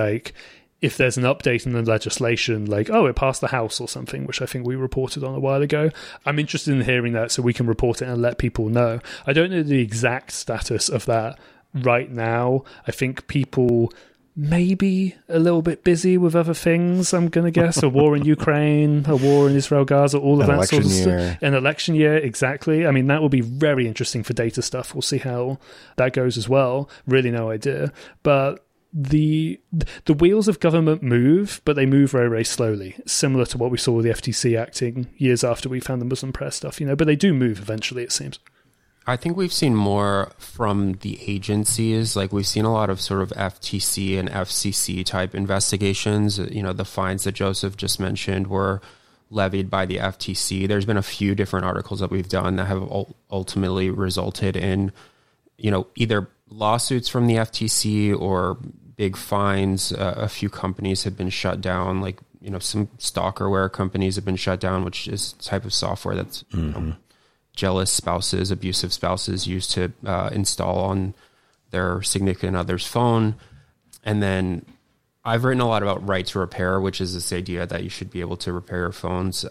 if there's an update in the legislation, it passed the House or something, which I think we reported on a while ago, I'm interested in hearing that so we can report it and let people know. I don't know the exact status of that right now. I think people may be a little bit busy with other things, I'm going to guess. A war in Ukraine, a war in Israel, Gaza, all of that sort of stuff. An election year, exactly. That will be very interesting for data stuff. We'll see how that goes as well. Really no idea. But the wheels of government move, but they move very, very slowly, similar to what we saw with the FTC acting years after we found the Muslim press stuff, but they do move eventually, it seems. I think we've seen more from the agencies. We've seen a lot of sort of FTC and FCC type investigations. The fines that Joseph just mentioned were levied by the FTC. There's been a few different articles that we've done that have ultimately resulted in, either lawsuits from the FTC or big fines. A few companies have been shut down, some stalkerware companies have been shut down, which is a type of software that's jealous spouses, abusive spouses use to install on their significant other's phone. And then I've written a lot about right to repair, which is this idea that you should be able to repair your phones.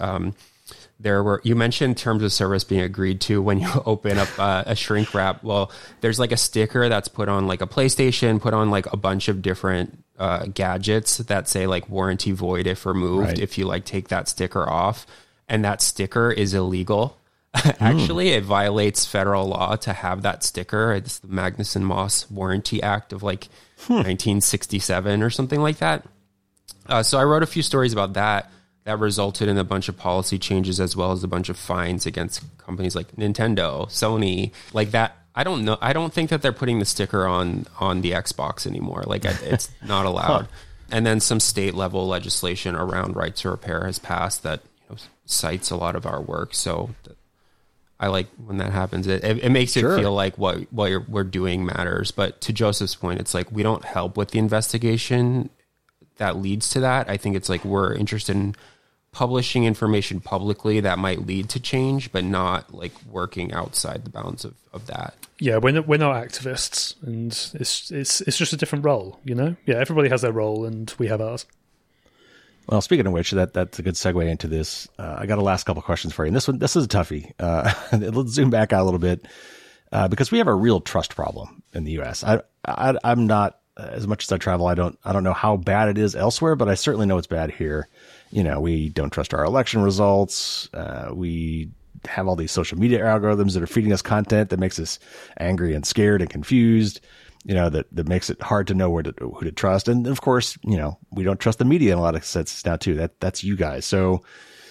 You mentioned terms of service being agreed to when you open up a shrink wrap. Well, there's a sticker that's put on a PlayStation, put on a bunch of different gadgets that say warranty void if removed, right, if you take that sticker off, and that sticker is illegal. Actually, it violates federal law to have that sticker. It's the Magnuson-Moss Warranty Act of like 1967 or something like that. So I wrote a few stories about that resulted in a bunch of policy changes as well as a bunch of fines against companies like Nintendo, Sony, like that. I don't know. I don't think that they're putting the sticker on the Xbox anymore. Like it's not allowed. And then some state level legislation around right to repair has passed that cites a lot of our work. So I like when that happens. It makes it feel like what we're doing matters. But to Joseph's point, it's like we don't help with the investigation that leads to that. I think it's like we're interested in publishing information publicly that might lead to change, but not like working outside the bounds of that. Yeah, we're not activists, and it's just a different role, Yeah, everybody has their role, and we have ours. Well, speaking of which, that's a good segue into this. I got a last couple questions for you. And this is a toughie. Let's zoom back out a little bit because we have a real trust problem in the U.S. I'm not, as much as I travel, I don't know how bad it is elsewhere, but I certainly know it's bad here. We don't trust our election results. We have all these social media algorithms that are feeding us content that makes us angry and scared and confused. That makes it hard to know who to trust. And of course, we don't trust the media in a lot of senses now too. That's you guys. So,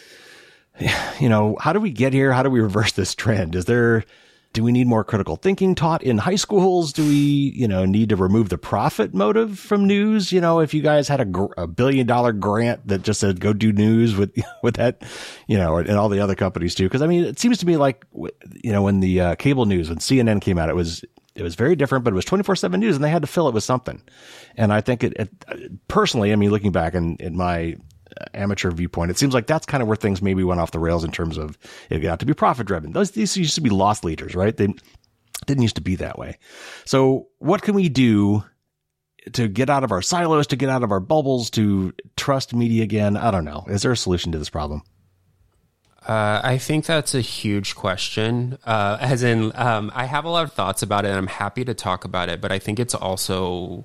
how do we get here? How do we reverse this trend? Do we need more critical thinking taught in high schools? Do we, need to remove the profit motive from news? If you guys had a $1 billion grant that just said, go do news with that, and all the other companies too. Cause it seems to me like, when the cable news, when CNN came out, it was very different, but it was 24/7 news and they had to fill it with something. And I think it personally, looking back in my amateur viewpoint, it seems like that's kind of where things maybe went off the rails in terms of it got to be profit driven. These used to be loss leaders, right? They didn't used to be that way. So what can we do to get out of our silos, to get out of our bubbles, to trust media again? I don't know. Is there a solution to this problem? I think that's a huge question. I have a lot of thoughts about it and I'm happy to talk about it, but I think it's also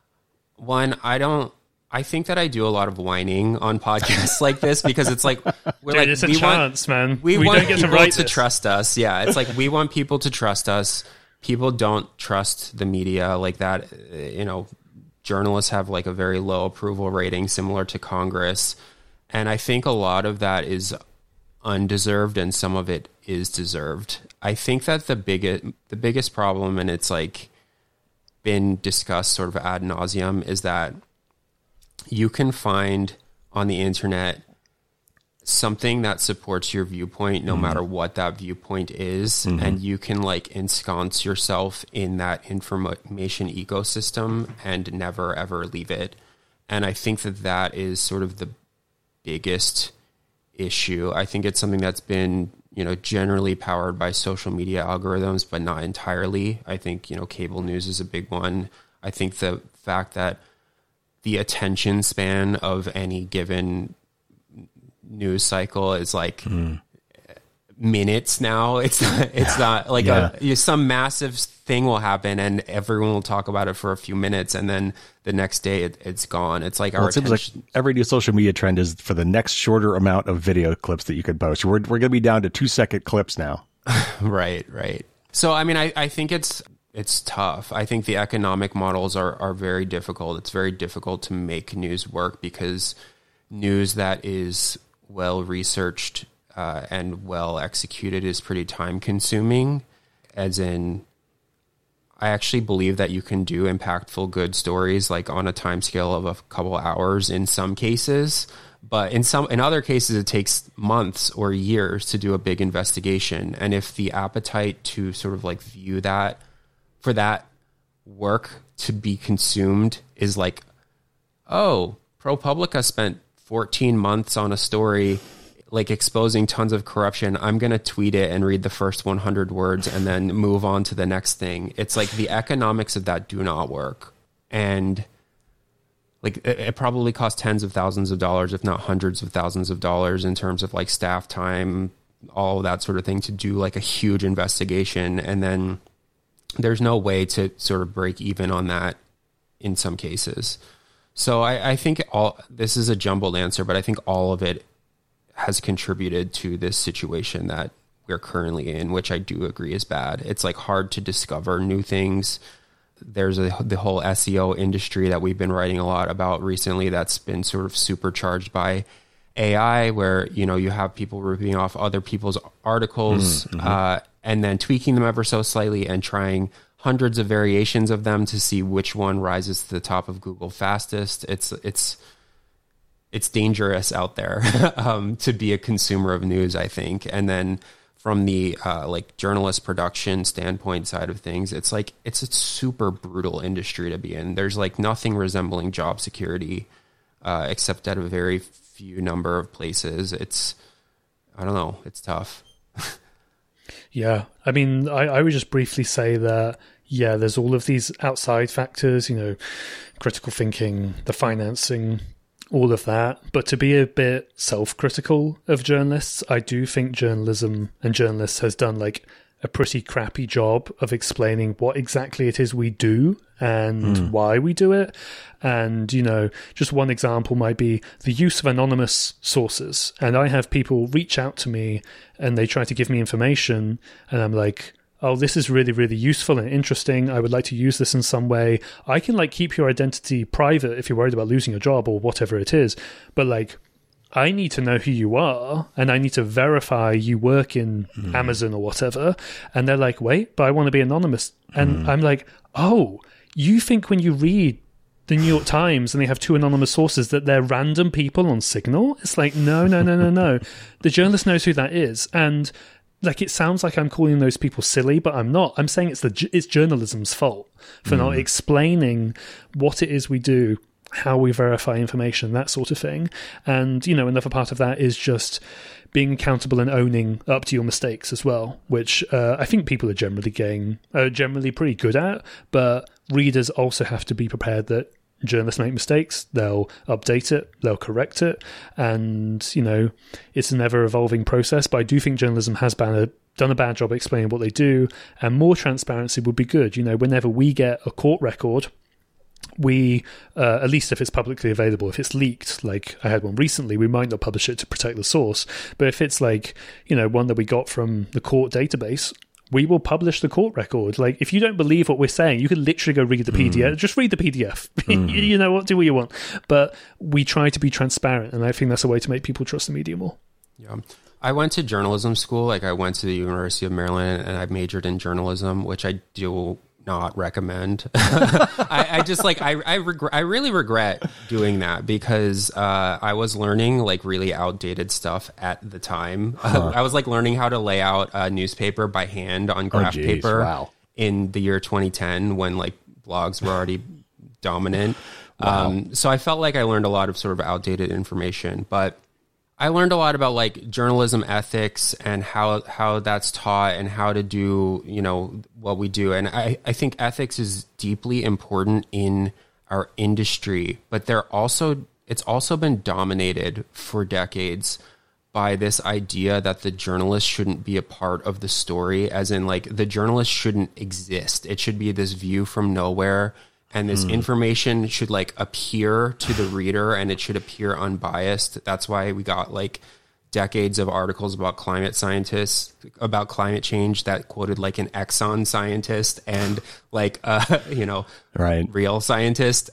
I think that I do a lot of whining on podcasts like this because it's like it's a chance, man. We want don't get people to to trust us. Yeah, it's like we want people to trust us. People don't trust the media like that. Journalists have like a very low approval rating, similar to Congress, and I think a lot of that is undeserved, and some of it is deserved. I think that the biggest problem, and it's like been discussed sort of ad nauseum, is that you can find on the internet something that supports your viewpoint, no matter what that viewpoint is. And you can like ensconce yourself in that information ecosystem and never ever leave it. And I think that is sort of the biggest issue. I think it's something that's been, generally powered by social media algorithms, but not entirely. I think, cable news is a big one. I think the fact that the attention span of any given news cycle is like minutes now. It's not like some massive thing will happen and everyone will talk about it for a few minutes and then the next day it's gone. It's like it seems like every new social media trend is for the next shorter amount of video clips that you could post. We're going to be down to 2-second clips now. Right. So, I think it's tough. I think the economic models are very difficult. It's very difficult to make news work because news that is well researched and well executed is pretty time consuming. As in, I actually believe that you can do impactful, good stories like on a time scale of a couple hours in some cases, but in other cases it takes months or years to do a big investigation. And if the appetite to sort of like view that for that work to be consumed is like, oh, ProPublica spent 14 months on a story like exposing tons of corruption. I'm going to tweet it and read the first 100 words and then move on to the next thing. It's like the economics of that do not work. And like it probably costs tens of thousands of dollars, if not hundreds of thousands of dollars in terms of like staff time, all of that sort of thing to do like a huge investigation. And then there's no way to sort of break even on that in some cases. So I think this is a jumbled answer, but I think all of it has contributed to this situation that we're currently in, which I do agree is bad. It's like hard to discover new things. There's the whole SEO industry that we've been writing a lot about recently that's been sort of supercharged by AI, where, you know, you have people ripping off other people's articles and then tweaking them ever so slightly and trying hundreds of variations of them to see which one rises to the top of Google fastest. It's dangerous out there to be a consumer of news, I think. And then from the like journalist production standpoint side of things, it's like it's a super brutal industry to be in. There's like nothing resembling job security except at a very few number of places. I don't know, it's tough. Yeah, I mean, I would just briefly say that, yeah, there's all of these outside factors, you know, critical thinking, the financing, all of that. But to be a bit self-critical of journalists, I do think journalism and journalists has done like a pretty crappy job of explaining what exactly it is we do and why we do it. And, you know, just one example might be the use of anonymous sources. And I have people reach out to me and they try to give me information, and I'm like, oh, this is really, really useful and interesting. I would like to use this in some way. I can like keep your identity private if you're worried about losing your job or whatever it is. But like, I need to know who you are, and I need to verify you work in Amazon or whatever. And they're like, wait, but I want to be anonymous. And I'm like, oh, you think when you read the New York Times and they have two anonymous sources that they're random people on Signal? It's like, no. The journalist knows who that is. And like, it sounds like I'm calling those people silly, but I'm not. I'm saying it's journalism's fault for not explaining what it is we do, how we verify information, that sort of thing. And, you know, another part of that is just being accountable and owning up to your mistakes as well, which I think people are generally pretty good at, but readers also have to be prepared that journalists make mistakes, they'll update it, they'll correct it, and, you know, it's an ever-evolving process. But I do think journalism has done a bad job explaining what they do, and more transparency would be good. You know, whenever we get a court record, we, at least if it's publicly available, if it's leaked, like I had one recently, we might not publish it to protect the source. But if it's like, you know, one that we got from the court database, we will publish the court record. Like, if you don't believe what we're saying, you can literally go read the PDF. Just read the PDF. You know what? Do what you want. But we try to be transparent, and I think that's a way to make people trust the media more. Yeah. I went to journalism school. Like, I went to the University of Maryland, and I majored in journalism, which I do not recommend. I just like, I really regret doing that because I was learning like really outdated stuff at the time. I was like learning how to lay out a newspaper by hand on graph paper in the year 2010 when like blogs were already dominant. So I felt like I learned a lot of sort of outdated information, but I learned a lot about like journalism ethics and how that's taught and how to do, you know, what we do. And I think ethics is deeply important in our industry, but it's also been dominated for decades by this idea that the journalist shouldn't be a part of the story, as in like the journalist shouldn't exist. It should be this view from nowhere. And this information should like appear to the reader, and it should appear unbiased. That's why we got like decades of articles about climate scientists, about climate change that quoted like an Exxon scientist and like, you know, real scientist.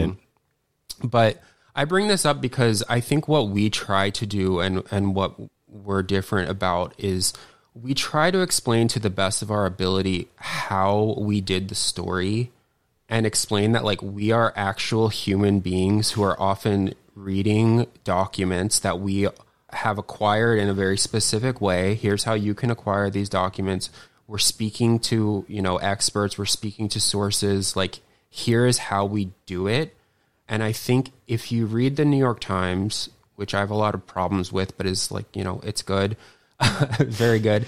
But I bring this up because I think what we try to do and what we're different about is we try to explain to the best of our ability how we did the story, and explain that like we are actual human beings who are often reading documents that we have acquired in a very specific way. Here's how you can acquire these documents. We're speaking to, you know, experts, we're speaking to sources, like here is how we do it. And I think if you read the New York Times, which I have a lot of problems with, but is like, you know, it's good, very good.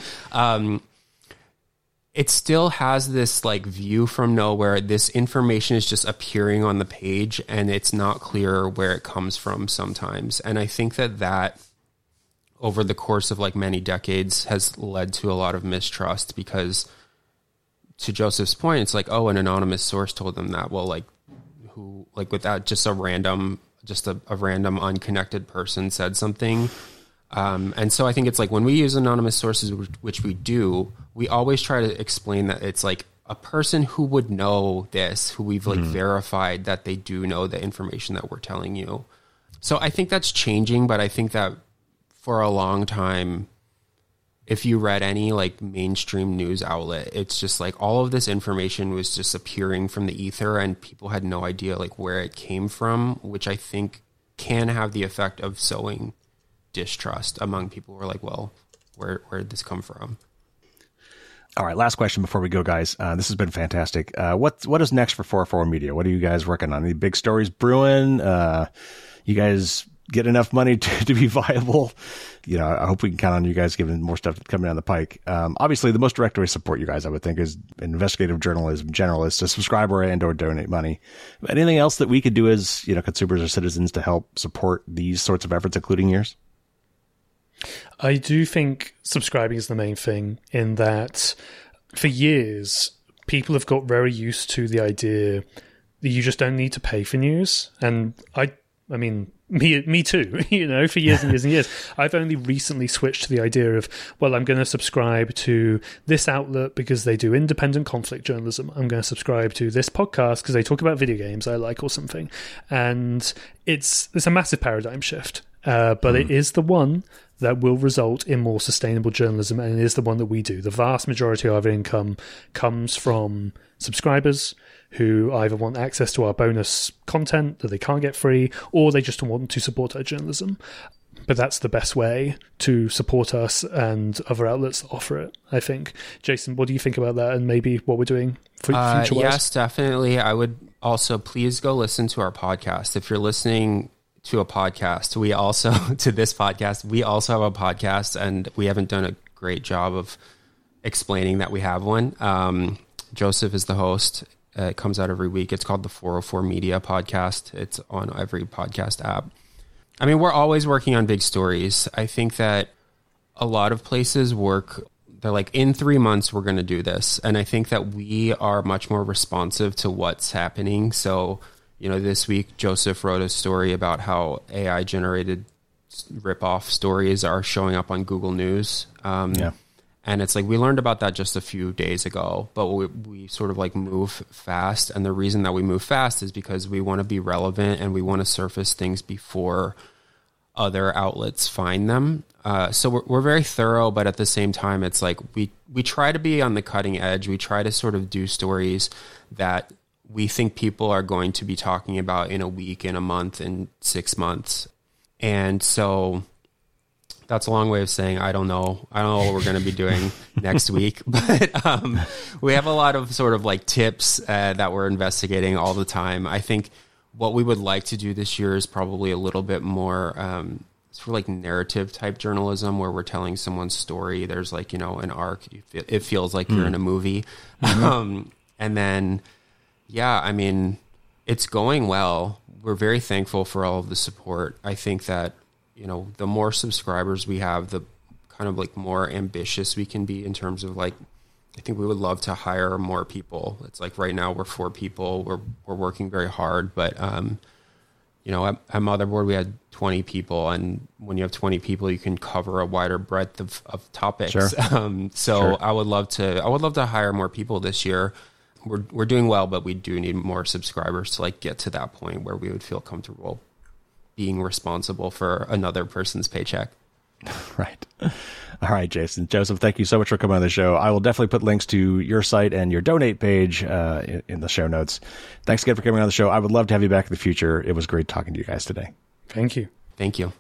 It still has this like view from nowhere. This information is just appearing on the page and it's not clear where it comes from sometimes. And I think that over the course of like many decades has led to a lot of mistrust, because to Joseph's point, it's like, oh, an anonymous source told them that. Well, like who, like without just a random unconnected person said something. And so I think it's like when we use anonymous sources, which we do, we always try to explain that it's like a person who would know this, who we've like verified that they do know the information that we're telling you. So I think that's changing, but I think that for a long time, if you read any like mainstream news outlet, it's just like all of this information was just appearing from the ether and people had no idea like where it came from, which I think can have the effect of sowing distrust among people who are like, well, where did this come from? All right, last question before we go, guys. This has been fantastic. What is next for 404 Media? What are you guys working on? Any big stories brewing? You guys get enough money to be viable? You know, I hope we can count on you guys giving more stuff coming down the pike. Obviously, the most direct way to support you guys, I would think, is investigative journalism. General is to subscribe or donate money. Anything else that we could do as, you know, consumers or citizens to help support these sorts of efforts, including yours? I do think subscribing is the main thing, in that for years, people have got very used to the idea that you just don't need to pay for news. And I mean, me too, you know, for years and years and years. I've only recently switched to the idea of, well, I'm going to subscribe to this outlet because they do independent conflict journalism. I'm going to subscribe to this podcast because they talk about video games I like or something. And it's a massive paradigm shift. But it is the one that will result in more sustainable journalism, and it is the one that we do. The vast majority of our income comes from subscribers who either want access to our bonus content that they can't get free, or they just want to support our journalism. But that's the best way to support us and other outlets that offer it, I think. Jason, what do you think about that, and maybe what we're doing for future-wise? Yes, definitely. I would also please go listen to our podcast. If you're listening to a podcast, we also have a podcast, and we haven't done a great job of explaining that we have one. Joseph is the host. It comes out every week. It's called the 404 Media Podcast. It's on every podcast app. I mean, we're always working on big stories. I think that a lot of places they're like, in 3 months, we're going to do this. And I think that we are much more responsive to what's happening. So, you know, this week, Joseph wrote a story about how AI-generated rip-off stories are showing up on Google News. And it's like, we learned about that just a few days ago, but we sort of like move fast. And the reason that we move fast is because we want to be relevant and we want to surface things before other outlets find them. So we're very thorough, but at the same time, it's like we try to be on the cutting edge. We try to sort of do stories that we think people are going to be talking about in a week, in a month, in 6 months. And so that's a long way of saying I don't know what we're going to be doing next week, but we have a lot of sort of like tips that we're investigating all the time. I think what we would like to do this year is probably a little bit more sort of like narrative type journalism, where we're telling someone's story. There's like, you know, an arc. It feels like you're in a movie. And then, yeah, I mean, it's going well. We're very thankful for all of the support. I think that, you know, the more subscribers we have, the kind of like more ambitious we can be in terms of like, I think we would love to hire more people. It's like right now we're 4 people. We're working very hard, but you know, at Motherboard we had 20 people, and when you have 20 people, you can cover a wider breadth of topics. Sure. Sure. I would love to hire more people this year. We're doing well, but we do need more subscribers to like get to that point where we would feel comfortable being responsible for another person's paycheck. Right. All right, Jason. Joseph, thank you so much for coming on the show. I will definitely put links to your site and your donate page in the show notes. Thanks again for coming on the show. I would love to have you back in the future. It was great talking to you guys today. Thank you. Thank you.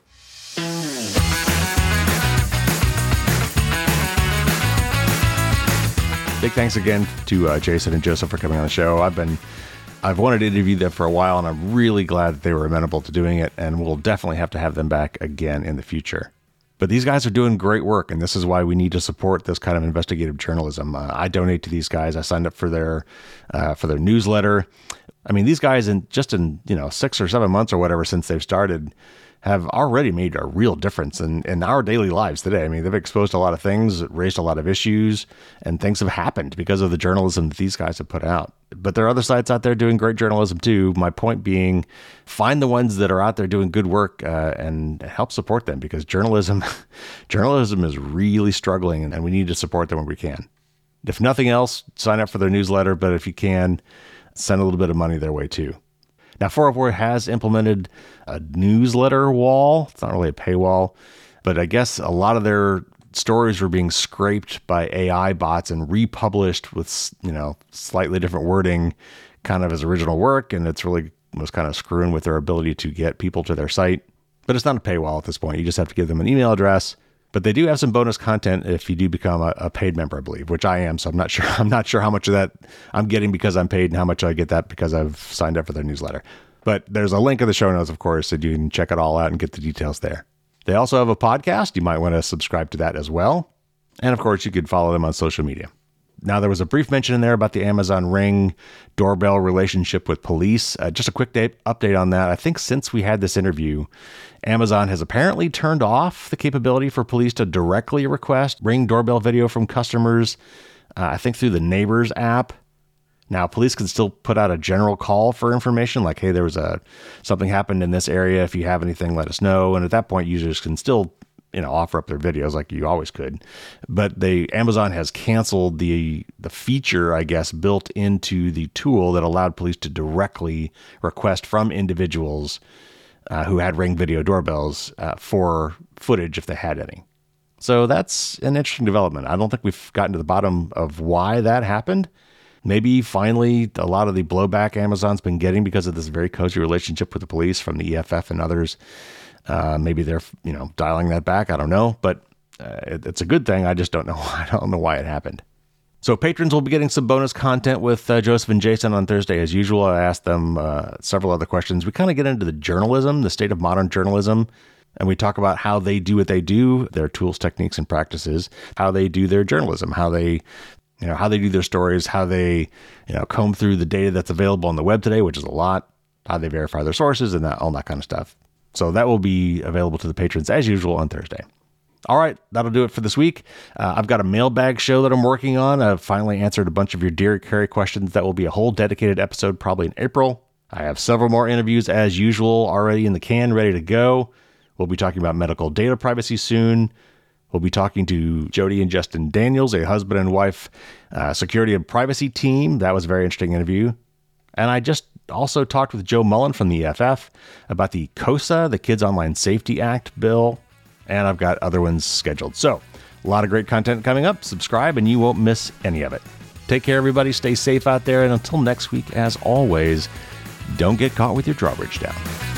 Big thanks again to Jason and Joseph for coming on the show. I've wanted to interview them for a while, and I'm really glad that they were amenable to doing it, and we'll definitely have to have them back again in the future. But these guys are doing great work, and this is why we need to support this kind of investigative journalism. I donate to these guys. I signed up for their newsletter. I mean, these guys in 6 or 7 months or whatever since they've started have already made a real difference in our daily lives today. I mean, they've exposed a lot of things, raised a lot of issues, and things have happened because of the journalism that these guys have put out. But there are other sites out there doing great journalism too. My point being, find the ones that are out there doing good work and help support them, because journalism is really struggling, and we need to support them when we can. If nothing else, sign up for their newsletter, but if you can, send a little bit of money their way too. Now, 404 has implemented a newsletter wall. It's not really a paywall, but I guess a lot of their stories were being scraped by AI bots and republished with, slightly different wording, kind of as original work, and it's really was kind of screwing with their ability to get people to their site. But it's not a paywall at this point. You just have to give them an email address. But they do have some bonus content if you do become a paid member, I believe, which I am. So I'm not sure how much of that I'm getting because I'm paid and how much I get that because I've signed up for their newsletter. But there's a link in the show notes, of course, so you can check it all out and get the details there. They also have a podcast. You might want to subscribe to that as well. And of course, you could follow them on social media. Now, there was a brief mention in there about the Amazon Ring doorbell relationship with police. Just a quick update on that. I think since we had this interview, Amazon has apparently turned off the capability for police to directly request Ring doorbell video from customers, I think through the Neighbors app. Now, police can still put out a general call for information like, hey, there was something happened in this area. If you have anything, let us know. And at that point, users can still offer up their videos like you always could. But Amazon has canceled the feature, I guess, built into the tool that allowed police to directly request from individuals who had Ring video doorbells for footage if they had any. So that's an interesting development. I don't think we've gotten to the bottom of why that happened. Maybe finally a lot of the blowback Amazon's been getting because of this very cozy relationship with the police from the EFF and others. Maybe they're, dialing that back. I don't know, but it's a good thing. I just don't know. I don't know why it happened. So patrons will be getting some bonus content with Joseph and Jason on Thursday. As usual, I asked them several other questions. We kind of get into the state of modern journalism, and we talk about how they do what they do, their tools, techniques, and practices, how they do their journalism, how they do their stories, how they, comb through the data that's available on the web today, which is a lot, how they verify their sources and all that kind of stuff. So that will be available to the patrons as usual on Thursday. All right, that'll do it for this week. I've got a mailbag show that I'm working on. I've finally answered a bunch of your Dear Carrie questions. That will be a whole dedicated episode probably in April. I have several more interviews as usual already in the can, ready to go. We'll be talking about medical data privacy soon. We'll be talking to Jody and Justin Daniels, a husband and wife security and privacy team. That was a very interesting interview. And I just also talked with Joe Mullen from the EFF about the KOSA, the Kids Online Safety Act bill, and I've got other ones scheduled. So a lot of great content coming up. Subscribe and you won't miss any of it. Take care, everybody. Stay safe out there. And until next week, as always, don't get caught with your drawbridge down.